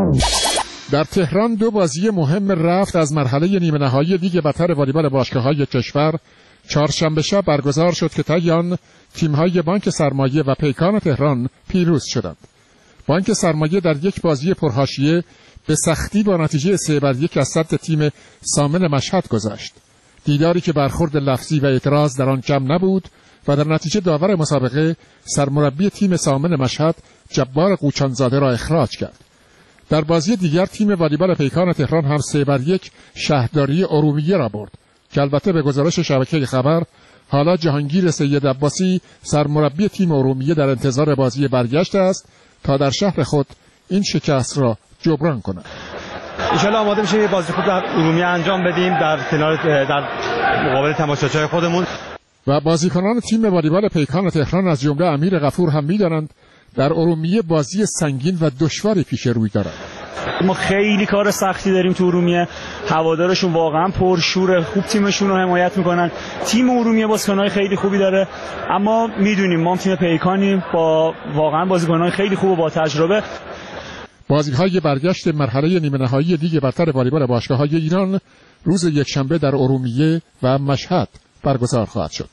در تهران دو بازی مهم رفت از مرحله نیمه نهایی لیگ برتر والیبال باشگاه‌های کشور چهارشنبه شب برگزار شد که طی آن تیم‌های بانک سرمایه و پیکان تهران پیروز شدند. بانک سرمایه در یک بازی پرحاشیه به سختی با نتیجه سه بر یک از صد تیم سامن مشهد گذشت. دیداری که برخورد لفظی و اعتراض در آن کم نبود و در نتیجه داور مسابقه سرمربی تیم سامن مشهد جبار قوچانزاده را اخراج کرد. در بازی دیگر تیم والیبال پیکان تهران هم سه بر یک شهرداری ارومیه را برد که البته به گزارش شبکه خبر حالا جهانگیر سید عباسی سرمربی تیم ارومیه در انتظار بازی برگشت است تا در شهر خود این شکست را جبران کند. ان شاء الله آماده میشیم یه بازی خوب در ارومیه انجام بدیم در کنار در مقابل تماشاچی‌های خودمون. و بازیکنان تیم والیبال پیکان تهران از جمله امیر غفور هم می‌دانند در ارومیه بازی سنگین و دشواری پیش روی دارد. ما خیلی کار سختی داریم تو ارومیه، هوادارشون واقعا پرشوره، خوب تیمشون رو حمایت میکنن. تیم ارومیه بازیکن‌های خیلی خوبی داره، اما میدونیم ما تیم پیکانیم با واقعا بازیکن‌های خیلی خوب و با تجربه. بازی‌های برگشت مرحله نیمه نهایی لیگ برتر والیبال باشگاه‌های ایران روز یکشنبه در ارومیه و مشهد برگزار خواهد شد.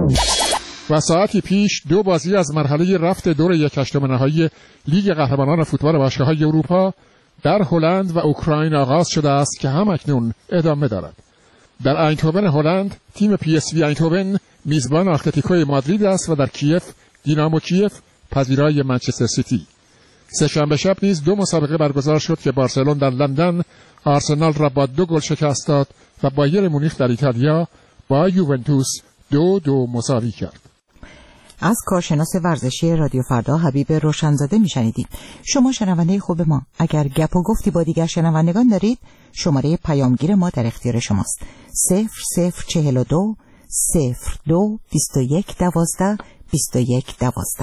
و ساعتی پیش دو بازی از مرحله رفت دور یک هشتم نهایی لیگ قهرمانان فوتبال باشگاه‌های اروپا در هلند و اوکراین آغاز شده است که هم اکنون ادامه دارد. در اindhoven هلند تیم پی اس وی اindhoven میزبان اتلتیکو مادرید است و در کیف دینامو کیف پذیرای منچستر سیتی. سه‌شنبه شب نیز دو مسابقه برگزار شد که بارسلون در لندن آرسنال را با دو گل شکست داد و بایر مونیخ در ایتالیا با یوونتوس دو دو مساوی کرد. از کارشناس ورزشی رادیو فردا حبیب روشنزاده میشنیدید. شما شنونده خوب ما، اگر گپ و گفتی با دیگر شنوندگان دارید، شماره پیامگیر ما در اختیار شماست. صفر صفر چهل و دو صفر دو بیست و یک دوازده بیست و یک دوازده.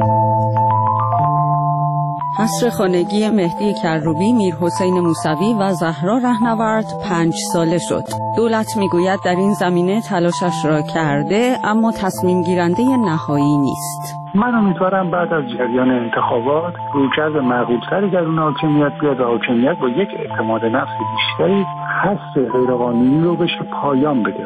حصر خانگی مهدی کروبی، میر حسین موسوی و زهرا رهنورد پنج ساله شد. دولت میگوید در این زمینه تلاشش را کرده، اما تصمیم گیرنده نهایی نیست. من امیدوارم بعد از جریان انتخابات رویکرد معقول‌تری درون حاکمیت بیاد و حاکمیت با یک اعتماد نفس بیشتری حس غیرقانونی رو بشه پایان بده.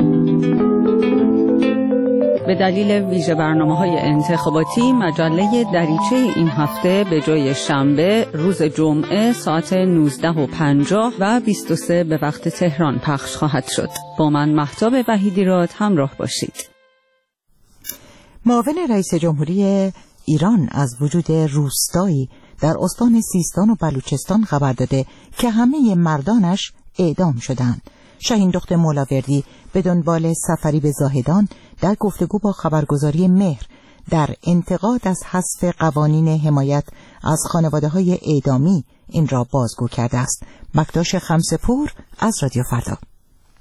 به دلیل ویژه برنامه‌های انتخاباتی مجله دریچه این هفته به جای شنبه روز جمعه ساعت نوزده و پنجاه و بیست و سه به وقت تهران پخش خواهد شد. با من مهتاب وحیدی‌راد همراه باشید. معاون رئیس جمهوری ایران از وجود روستایی در استان سیستان و بلوچستان خبر داده که همه مردانش اعدام شدند. شاهین دخت مولاوردی به دنبال سفری به زاهدان در گفتگو با خبرگزاری مهر در انتقاد از حذف قوانین حمایت از خانواده‌های اعدامی این را بازگو کرده است. بکتاش خمسپور از رادیو فردا.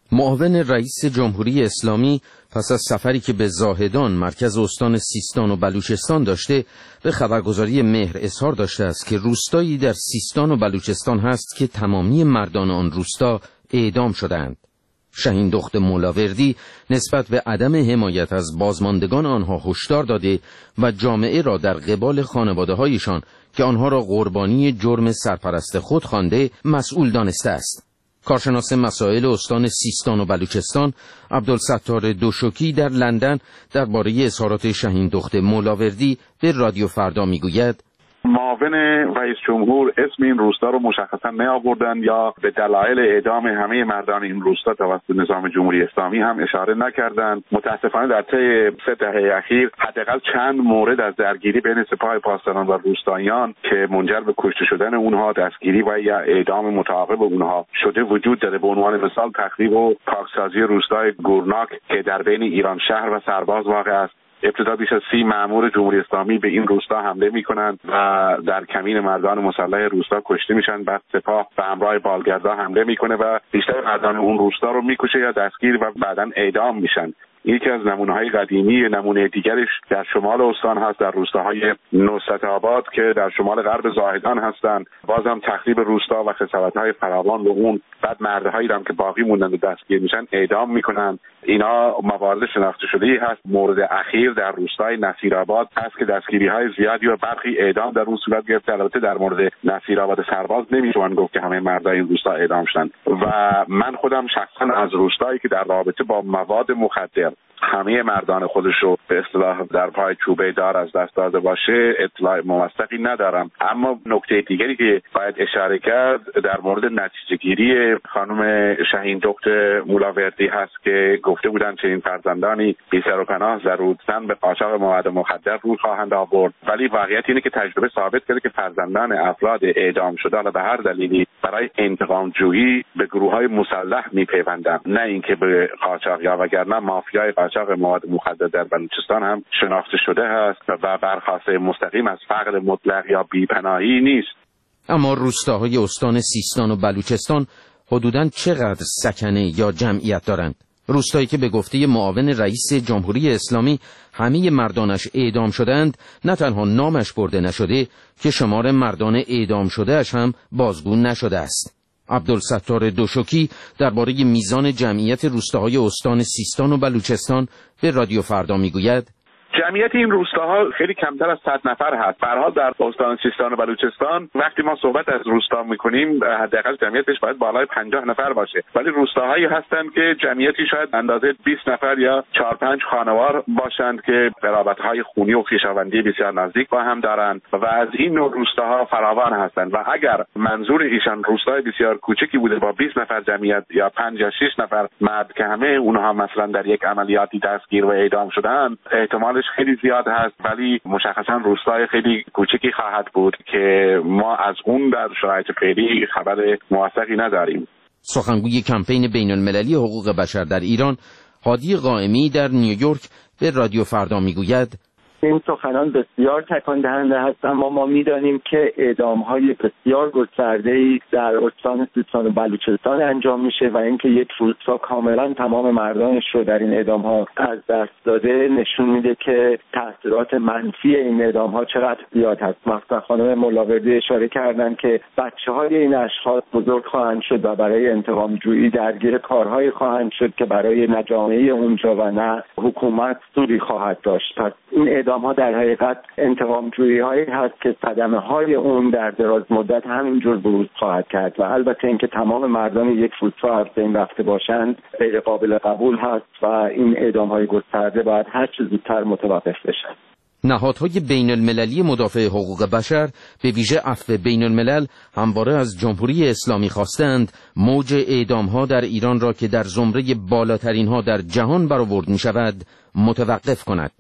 معاون رئیس جمهوری اسلامی پس از سفری که به زاهدان مرکز استان سیستان و بلوچستان داشته به خبرگزاری مهر اظهار داشته است که روستایی در سیستان و بلوچستان هست که تمامی مردان آن روستا اعدام شدند. شهین دخت مولاوردی نسبت به عدم حمایت از بازماندگان آنها هشدار داده و جامعه را در قبال خانواده‌هایشان که آنها را قربانی جرم سرپرست خود خوانده مسئول دانسته است. کارشناس مسائل استان سیستان و بلوچستان عبدالستار دوشکی در لندن درباره اظهارات شهین دخت مولاوردی به رادیو فردا میگوید: معاون رئیس جمهور اسم این روستا رو مشخصا نیاوردن یا به دلایل اعدام همه مردان این روستا توسط نظام جمهوری اسلامی هم اشاره نکردند. متاسفانه در طی سه دهه اخیر حداقل چند مورد از درگیری بین سپاه پاسداران و روستاییان که منجر به کشته شدن اونها، دستگیری و یا اعدام متعاقب اونها شده وجود داره. به عنوان مثال تخریب و پاکسازی روستای گورناک که در بین ایران شهر و سرباز واقع است. ابتدا بیش از سی مأمور جمهوری اسلامی به این روستا حمله میکنند و در کمین مردان مسلح روستا کشته میشن. بعد سپاه به همراه بالگردا حمله میکنه و بیشتر مردان اون روستا رو میکشه یا دستگیر و بعداً اعدام میشن. یکی از نمونه‌های قدیمی، نمونه دیگرش در شمال استان هست، در روستاهای نصرت آباد که در شمال غرب زاهدان هستند. بازم تخریب روستا و خسارت‌های فراوان به اون، بعد مردهایی هم که باقی موندن و دستگیر میشن اعدام میکنن. اینا موارد شناخته شده‌ای هست. مورد اخیر در روستای نصیرآباد هست که دستگیری‌های زیادی و برخی اعدام در اون صورت گرفته. البته در مورد نصیرآباد سرباز نمیتوان گفت که همه مردای این روستا اعدام شدن. و من خودم شخصا از روستایی که در رابطه با مواد مخدر همه مردان خودش رو به اصطلاح در پای چوبه دار از دست داده باشه اطلاع موثقی ندارم. اما نکته دیگری که باید اشاره کرد در مورد نتیجه گیری خانم شهین دخت مولاوردی هست که گفته بودن چنین فرزندانی بی سر و پناه ضرورتاً به قاچاق مواد مخدر روی خواهند آورد، ولی واقعیت اینه که تجربه ثابت کرده که فرزندان افراد اعدام شده به هر دلیلی برای انتقام جویی به گروه‌های مسلح میپیوندند، نه اینکه به قاچاق، یا وگرنه مافیای قاچاق مواد مخدر در بلوچستان هم شناخته شده است و برخواسته مستقیم از فقر مطلق یا بیپناهی نیست. اما روستاهای استان سیستان و بلوچستان حدوداً چقدر سکنه یا جمعیت دارند؟ روستایی که به گفته معاون رئیس جمهوری اسلامی همه مردانش اعدام شدند، نه تنها نامش برده نشده که شمار مردان اعدام شدهش هم بازگو نشده است. عبدالستار دوشکی درباره میزان جمعیت روستاهای استان سیستان و بلوچستان به رادیو فردا میگوید: جمعیت این روستاها خیلی کمتر از صد نفر هست. به هر حال در استان سیستان و بلوچستان وقتی ما صحبت از روستا میکنیم حداقل جمعیتش باید بالای پنجاه نفر باشه، ولی روستاهایی هستند که جمعیتی شاید اندازه بیست نفر یا چهار پنج خانوار باشند که قرابت‌های خونی و خویشاوندی بسیار نزدیک با هم دارند و از این نوع روستاها فراوان هستند. و اگر منظور ایشان روستای بسیار کوچکی بوده با بیست نفر جمعیت یا پنج یا شش نفر مرد که همه اونها مثلا در یک عملیاتی دستگیر و اعدام شدند، احتمال خیلی زیاد هست، ولی مشخصا روستای خیلی کوچکی خواهد بود که ما از اون در شرایط فعلی خبر موثقی نداریم. سخنگوی کمپین بین المللی حقوق بشر در ایران هادی قائمی در نیویورک به رادیو فردا میگوید: این سخنان بسیار تکان دهنده هست، اما ما میدانیم که اعدام‌های بسیار گسترده‌ای در استان سیستان و بلوچستان انجام میشه و اینکه یک روستا کاملا تمام مردانش رو در این اعدام‌ها از دست داده نشون میده که تاثیرات منفی این اعدام‌ها چقدر زیاد هست. مثلا خانم مولاوردی اشاره کردن که بچه‌های این اشخاص بزرگ خواهند شد و برای انتقام جویی درگیر کارهایی خواهند شد که برای نه جامعه اونجا و نه حکومت سودی خواهد داشت. پس این اعدام ها در حقیقت انتقام جویی هایی هست که صدمه های اون در دراز مدت همینجور بروز خواهد کرد و البته اینکه تمام مردان یک روستا از بین رفته باشند غیر قابل قبول هست و این اعدام های گسترده باید هر چه زودتر متوقف بشن. نهادهای بین المللی مدافع حقوق بشر به ویژه عفو بین الملل همواره از جمهوری اسلامی خواستند موج اعدام‌ها در ایران را که در زمره بالاترین ها در جهان برآورد می‌شود متوقف کند.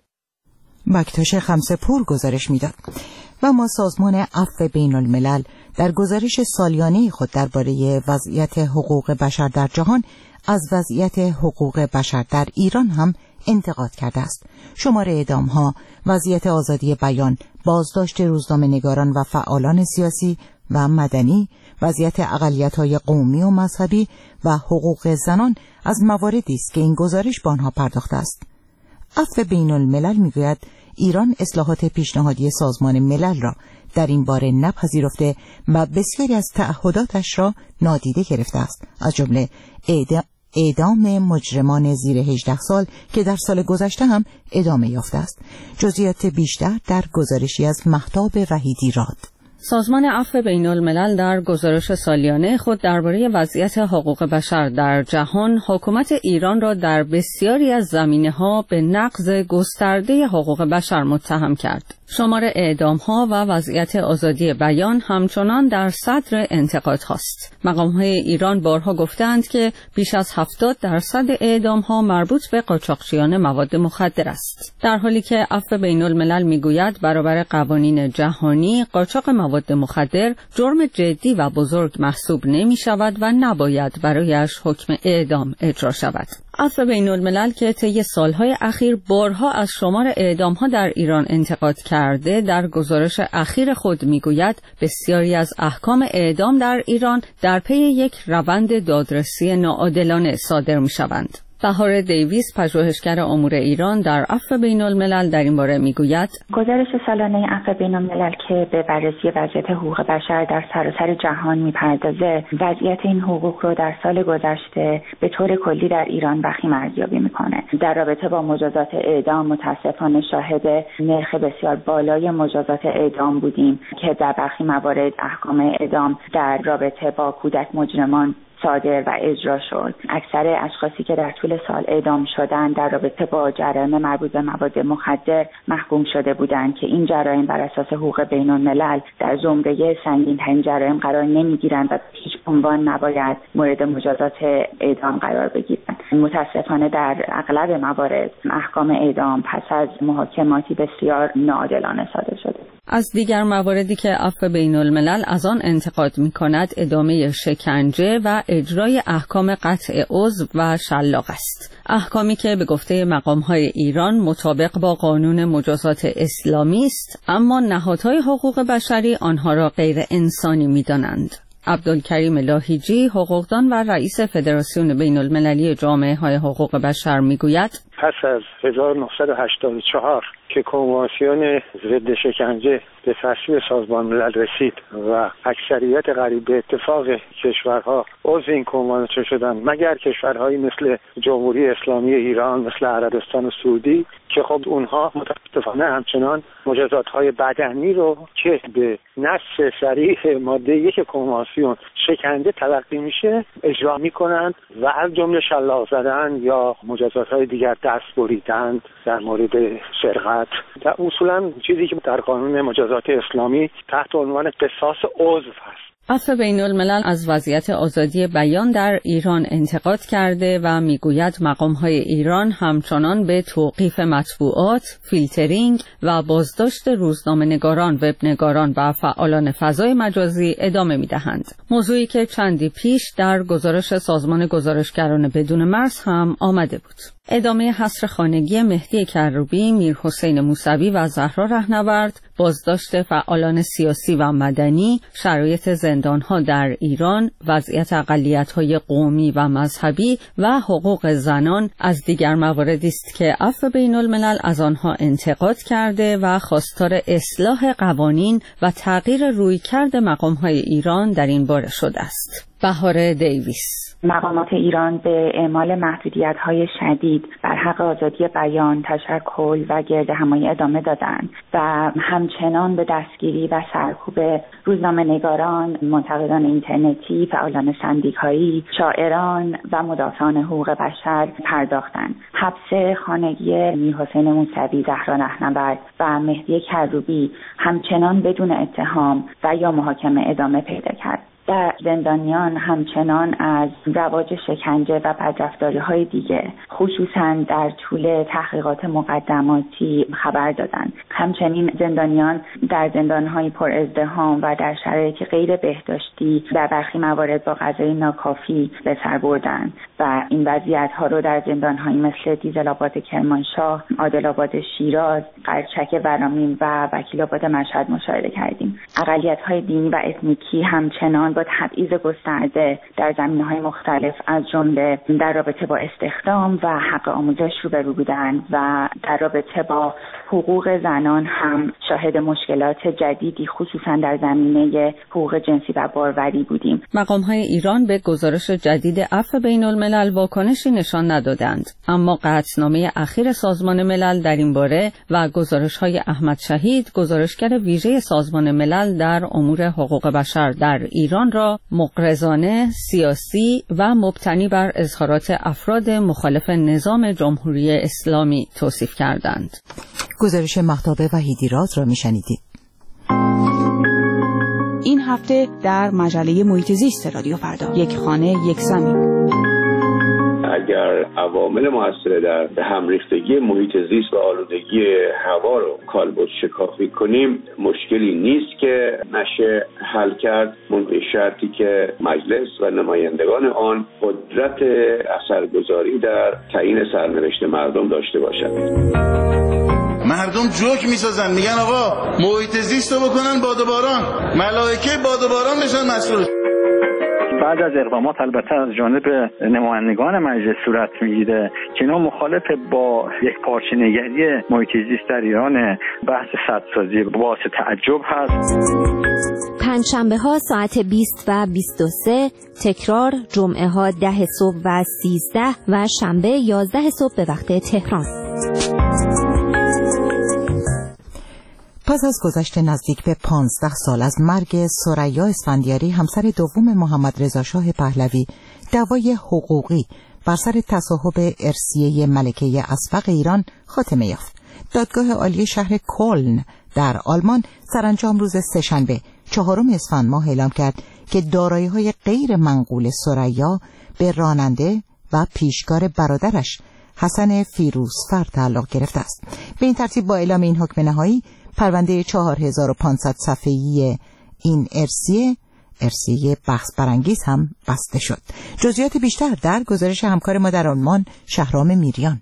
بکتاش خمسه‌پور گزارش میداد. و ما سازمان عفو بین الملل در گزارش سالیانه خود درباره وضعیت حقوق بشر در جهان از وضعیت حقوق بشر در ایران هم انتقاد کرده است. شمار اعدام‌ها، وضعیت آزادی بیان، بازداشت روزنامه‌نگاران و فعالان سیاسی و مدنی وضعیت اقلیت‌های قومی و مذهبی و حقوق زنان از مواردی است که این گزارش به آنها پرداخته است. عفو بین الملل می‌گوید ایران اصلاحات پیشنهادی سازمان ملل را در این باره نپذیرفته و بسیاری از تعهداتش را نادیده گرفته است، از جمله اعدام مجرمان زیر هجده سال که در سال گذشته هم ادامه یافته است. جزئیات بیشتر در گزارشی از مهتاب وحیدی راد. سازمان عفو بین الملل در گزارش سالیانه خود درباره وضعیت حقوق بشر در جهان حکومت ایران را در بسیاری از زمینه‌ها به نقض گسترده حقوق بشر متهم کرد. شمار اعدام‌ها و وضعیت آزادی بیان همچنان در صدر انتقادهاست. مقام‌های ایران بارها گفتند که بیش از هفتاد درصد اعدام‌ها مربوط به قاچاقچیان مواد مخدر است، در حالی که عفو بین الملل می‌گوید برابر قوانین جهانی قاچاق مواد مخدر جرم جدی و بزرگ محسوب نمی‌شود و نباید برایش حکم اعدام اجرا شود. عفو بین الملل که طی سالهای اخیر بارها از شمار اعدام‌ها در ایران انتقاد کرده، در گزارش اخیر خود میگوید بسیاری از احکام اعدام در ایران در پی یک روند دادرسی ناعادلانه صادر می‌شوند. بهار دیویس، پژوهشگر امور ایران در عفو بین الملل، در این باره میگوید گزارش سالانه عفو بین الملل که به بررسی وضعیت حقوق بشر در سراسر جهان میپردازه، وضعیت این حقوق رو در سال گذشته به طور کلی در ایران وخیم ارزیابی میکنه. در رابطه با مجازات اعدام متاسفانه شاهد نرخ بسیار بالای مجازات اعدام بودیم که در برخی موارد احکام اعدام در رابطه با کودک مجرمان صادر و اجرا شد. اکثر اشخاصی که در طول سال اعدام شدند در رابطه با جرایم مربوط به مواد مخدر محکوم شده بودند که این جرایم بر اساس حقوق بین الملل در زمره سنگین‌ترین جرایم قرار نمی‌گیرند و هیچ عنوان نباید مورد مجازات اعدام قرار بگیرند. متاسفانه در اغلب موارد احکام اعدام پس از محاکماتی بسیار ناعادلانه صادر شده. از دیگر مواردی که عفو بین الملل از آن انتقاد می‌کند ادامه شکنجه و اجرای احکام قطع عضو و شلاق است. احکامی که به گفته مقام‌های ایران مطابق با قانون مجازات اسلامی است، اما نهادهای حقوق بشری آنها را غیر انسانی می‌دانند. عبدالکریم لاهیجی، حقوقدان و رئیس فدراسیون بین المللی جامعه‌های حقوق بشر میگوید پس از هزار و نهصد و هشتاد و چهار که کنوانسیون ضد شکنجه به تصویب سازمان ملل رسید و اکثریت قریب به اتفاق کشورها عضو این کنوانسیون شدند، مگر کشورهایی مثل جمهوری اسلامی ایران، مثل عربستان و سعودی که خب اونها متاسفانه همچنان مجازات‌های بدنی رو که به نص صریح ماده یک کنوانسیون شکنجه تلقی میشه اجرا میکنند و از جمله شلاق زدن یا مجازات‌های دیگر، دست بریدن در مورد سرقت. در اصولا چیزی که در قانون مجازات اسلامی تحت عنوان قصاص عضو هست. عفو بین الملل از وضعیت آزادی بیان در ایران انتقاد کرده و میگوید مقام‌های ایران همچنان به توقیف مطبوعات، فیلترینگ و بازداشت روزنامه‌نگاران، وبنگاران و فعالان فضای مجازی ادامه می‌دهند. موضوعی که چندی پیش در گزارش سازمان گزارشگران بدون مرز هم آمده بود. ادامه حصر خانگی مهدی کروبی، میرحسین موسوی و زهرا رهنورد، بازداشت فعالان سیاسی و مدنی، شرایط زندان‌ها در ایران، وضعیت اقلیت‌های قومی و مذهبی و حقوق زنان از دیگر مواردی است که عفو بین الملل از آنها انتقاد کرده و خواستار اصلاح قوانین و تغییر رویکرد مقام‌های ایران در این باره شده است. بهار دیویس: مقامات ایران به اعمال محدودیت‌های شدید بر حق آزادی بیان، تشکل و گرد همایی ادامه دادند و همچنان به دستگیری و سرکوب روزنامه‌نگاران، منتقدان اینترنتی، فعالان سندیکایی، شاعران و مدافعان حقوق بشر پرداختند. حبس خانگی میرحسین موسوی، زهرا رهنورد و مهدی کروبی همچنان بدون اتهام و یا محاکمه ادامه پیدا کرد. در زندانیان همچنان از رواج شکنجه و بدرفتاری‌های دیگه خصوصاً در طول تحقیقات مقدماتی خبر دادند. همچنین زندانیان در زندان‌های پر ازدحام و در شرایط غیر بهداشتی در برخی موارد با غذای ناکافی به سر بردند و این وضعیت‌ها رو در زندان‌هایی مثل دیزل‌آباد کرمانشاه، عادل‌آباد شیراز، قرچک ورامین و وکیل‌آباد مشهد مشاهده کردیم. اقلیت‌های دینی و اتنیکی همچنان با تبعیض گسترده در زمینه‌های مختلف از جمله در رابطه با استخدام و حق آموزش روبرو بودند و در رابطه با حقوق زنان هم شاهد مشکلات جدیدی خصوصا در زمینه حقوق جنسی و باروری بودیم. مقام‌های ایران به گزارش جدید عفو بین الملل واکنشی نشان ندادند، اما قطعنامه اخیر سازمان ملل در این باره و گزارش‌های احمد شهید، گزارشگر ویژه سازمان ملل در امور حقوق بشر در ایران را مغرضانه، سیاسی و مبتنی بر اظهارات افراد مخالف نظام جمهوری اسلامی توصیف کردند. گزارش مهتاب وحیدی‌راد را میشنیدید. این هفته در مجله محیط زیست رادیو فردا، یک خانه یک زمین. اگر عوامل مؤثر در همریختگی محیط زیست و آلودگی هوا رو کالبد شکافی کنیم، مشکلی نیست که نشه حل کرد، به شرطی که مجلس و نمایندگان آن قدرت اثرگذاری در تعیین سرنوشت مردم داشته باشند. مردم جوک میسازن، میگن آقا محیط زیست رو بکنن باد و باران، ملائکه باد و باران بشن مسئول. بعد از اقدامات البته از جانب نمایندگان مجلس صورت میگیره که اینا مخالف با یک پارچه‌نگری محیط زیست در ایران، بحث سدسازی باعث تعجب هست. پنجشنبه ها ساعت بیست و بیست و سه، تکرار جمعه ها ده صبح و سیزده و شنبه یازده صبح به وقت تهران. پس از گذشت نزدیک به پانزده سال از مرگ ثریا اسفندیاری، همسر دوم محمد رضا شاه پهلوی، دعوای حقوقی بر سر تصاحب ارثیه ملکه اسبق ایران خاتمه یافت. دادگاه عالی شهر کلن در آلمان سرانجام روز سه‌شنبه چهارم اسفند ماه اعلام کرد که دارایی‌های غیر منقول ثریا به راننده و پیشکار برادرش حسن فیروزفر تعلق گرفته است. به این ترتیب با اعلام این حکم نهایی، پرونده چهار هزار و پانصد صفحه‌ای این ارثیه ارثیه بحث برانگیز هم بسته شد. جزئیات بیشتر در گزارش همکار ما در آلمان شهرام میریان.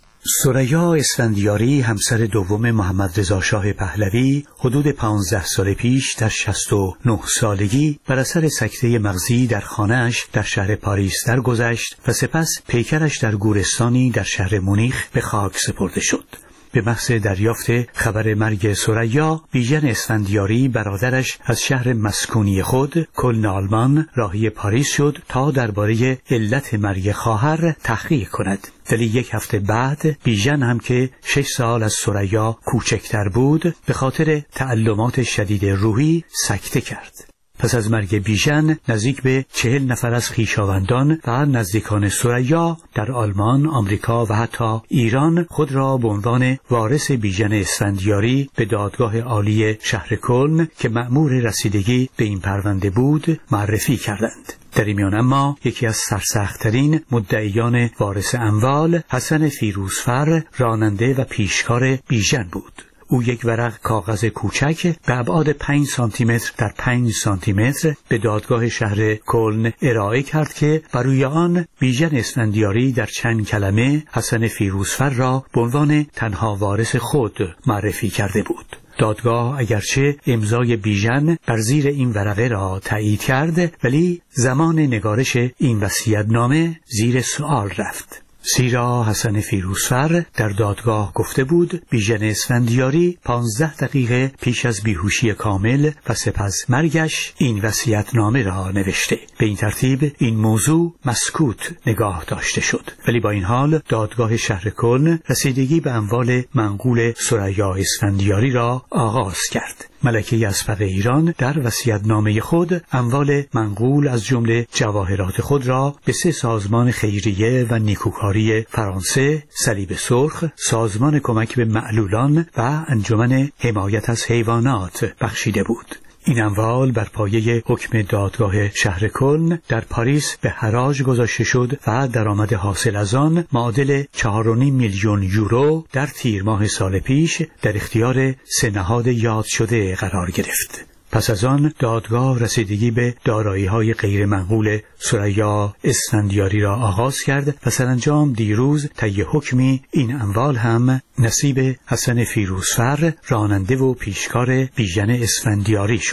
ثریا اسفندیاری، همسر دوم محمد رضا شاه پهلوی، حدود پانزده سال پیش در شصت و نه سالگی بر اثر سکته مغزی در خانه‌اش در شهر پاریس درگذشت و سپس پیکرش در گورستانی در شهر مونیخ به خاک سپرده شد. به محض دریافت خبر مرگ ثریا، بیژن اسفندیاری برادرش از شهر مسکونی خود کلن آلمان راهی پاریس شد تا درباره علت مرگ خواهر تحقیق کند. ولی یک هفته بعد بیژن هم که شش سال از ثریا کوچکتر بود، به خاطر تعلمات شدید روحی سکته کرد. پس از مرگ بیژن، نزدیک به چهل نفر از خویشاوندان و نزدیکان ثریا در آلمان، آمریکا و حتی ایران خود را به عنوان وارث بیژن اسفندیاری به دادگاه عالی شهر کلن که مأمور رسیدگی به این پرونده بود معرفی کردند. در این میان اما یکی از سرسخت‌ترین مدعیان وارث اموال، حسن فیروزفر، راننده و پیشکار بیژن بود. او یک ورق کاغذ کوچک به ابعاد پنج سانتی متر در پنج سانتی متر به دادگاه شهر کلن ارائه کرد که بر روی آن بیژن اسفندیاری در چند کلمه حسن فیروزفر را به عنوان تنها وارث خود معرفی کرده بود. دادگاه اگرچه امضای بیژن بر زیر این ورقه را تایید کرد، ولی زمان نگارش این وصیت‌نامه زیر سؤال رفت. زیرا حسن فیروزفر در دادگاه گفته بود بیژن اسفندیاری پانزده دقیقه پیش از بیهوشی کامل و سپس مرگش این وصیت‌نامه را نوشته. به این ترتیب این موضوع مسکوت نگاه داشته شد. ولی با این حال دادگاه شهر کلن رسیدگی به اموال منقول ثریا اسفندیاری را آغاز کرد. ملکه اسبق ایران در وصیت‌نامه خود اموال منقول از جمله جواهرات خود را به سه سازمان خیریه و نیکوکاری فرانسه، صلیب سرخ، سازمان کمک به معلولان و انجمن حمایت از حیوانات بخشیده بود. این اموال بر پایه حکم دادگاه شهر کلن در پاریس به حراج گذاشته شد و درآمد حاصل از آن معادل چهار و نیم میلیون یورو در تیر ماه سال پیش در اختیار سه نهاد یاد شده قرار گرفت. پس از آن دادگاه رسیدگی به دارایی‌های غیر منقول ثریا اسفندیاری را آغاز کرد و سرانجام دیروز طی حکمی این اموال هم نصیب حسن فیروزفر، راننده و پیشکار بیژن اسفندیاری شد.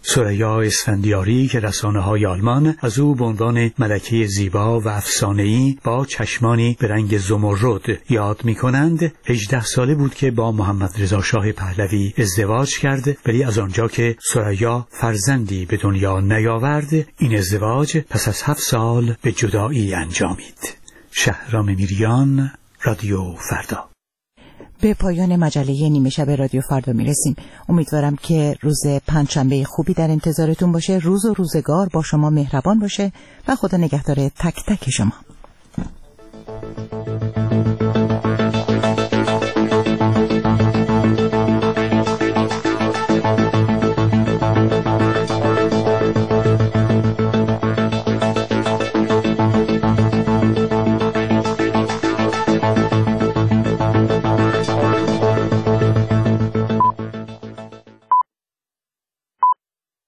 ثریا اسفندیاری که رسانه‌های آلمان از او به عنوان ملکه زیبا و افسانه‌ای با چشمانی به رنگ زمرد یاد می‌کنند، هجده ساله بود که با محمد رضا شاه پهلوی ازدواج کرد، ولی از آنجا که ثریا فرزندی به دنیا نیاورد، این ازدواج پس از هفت سال به جدایی انجامید. شهرام میریان، رادیو فردا. به پایان مجله نیمه شب رادیو فردا میرسیم. امیدوارم که روز پنجشنبه خوبی در انتظارتون باشه. روز و روزگار با شما مهربان باشه و خدا نگهدار تک تک شما.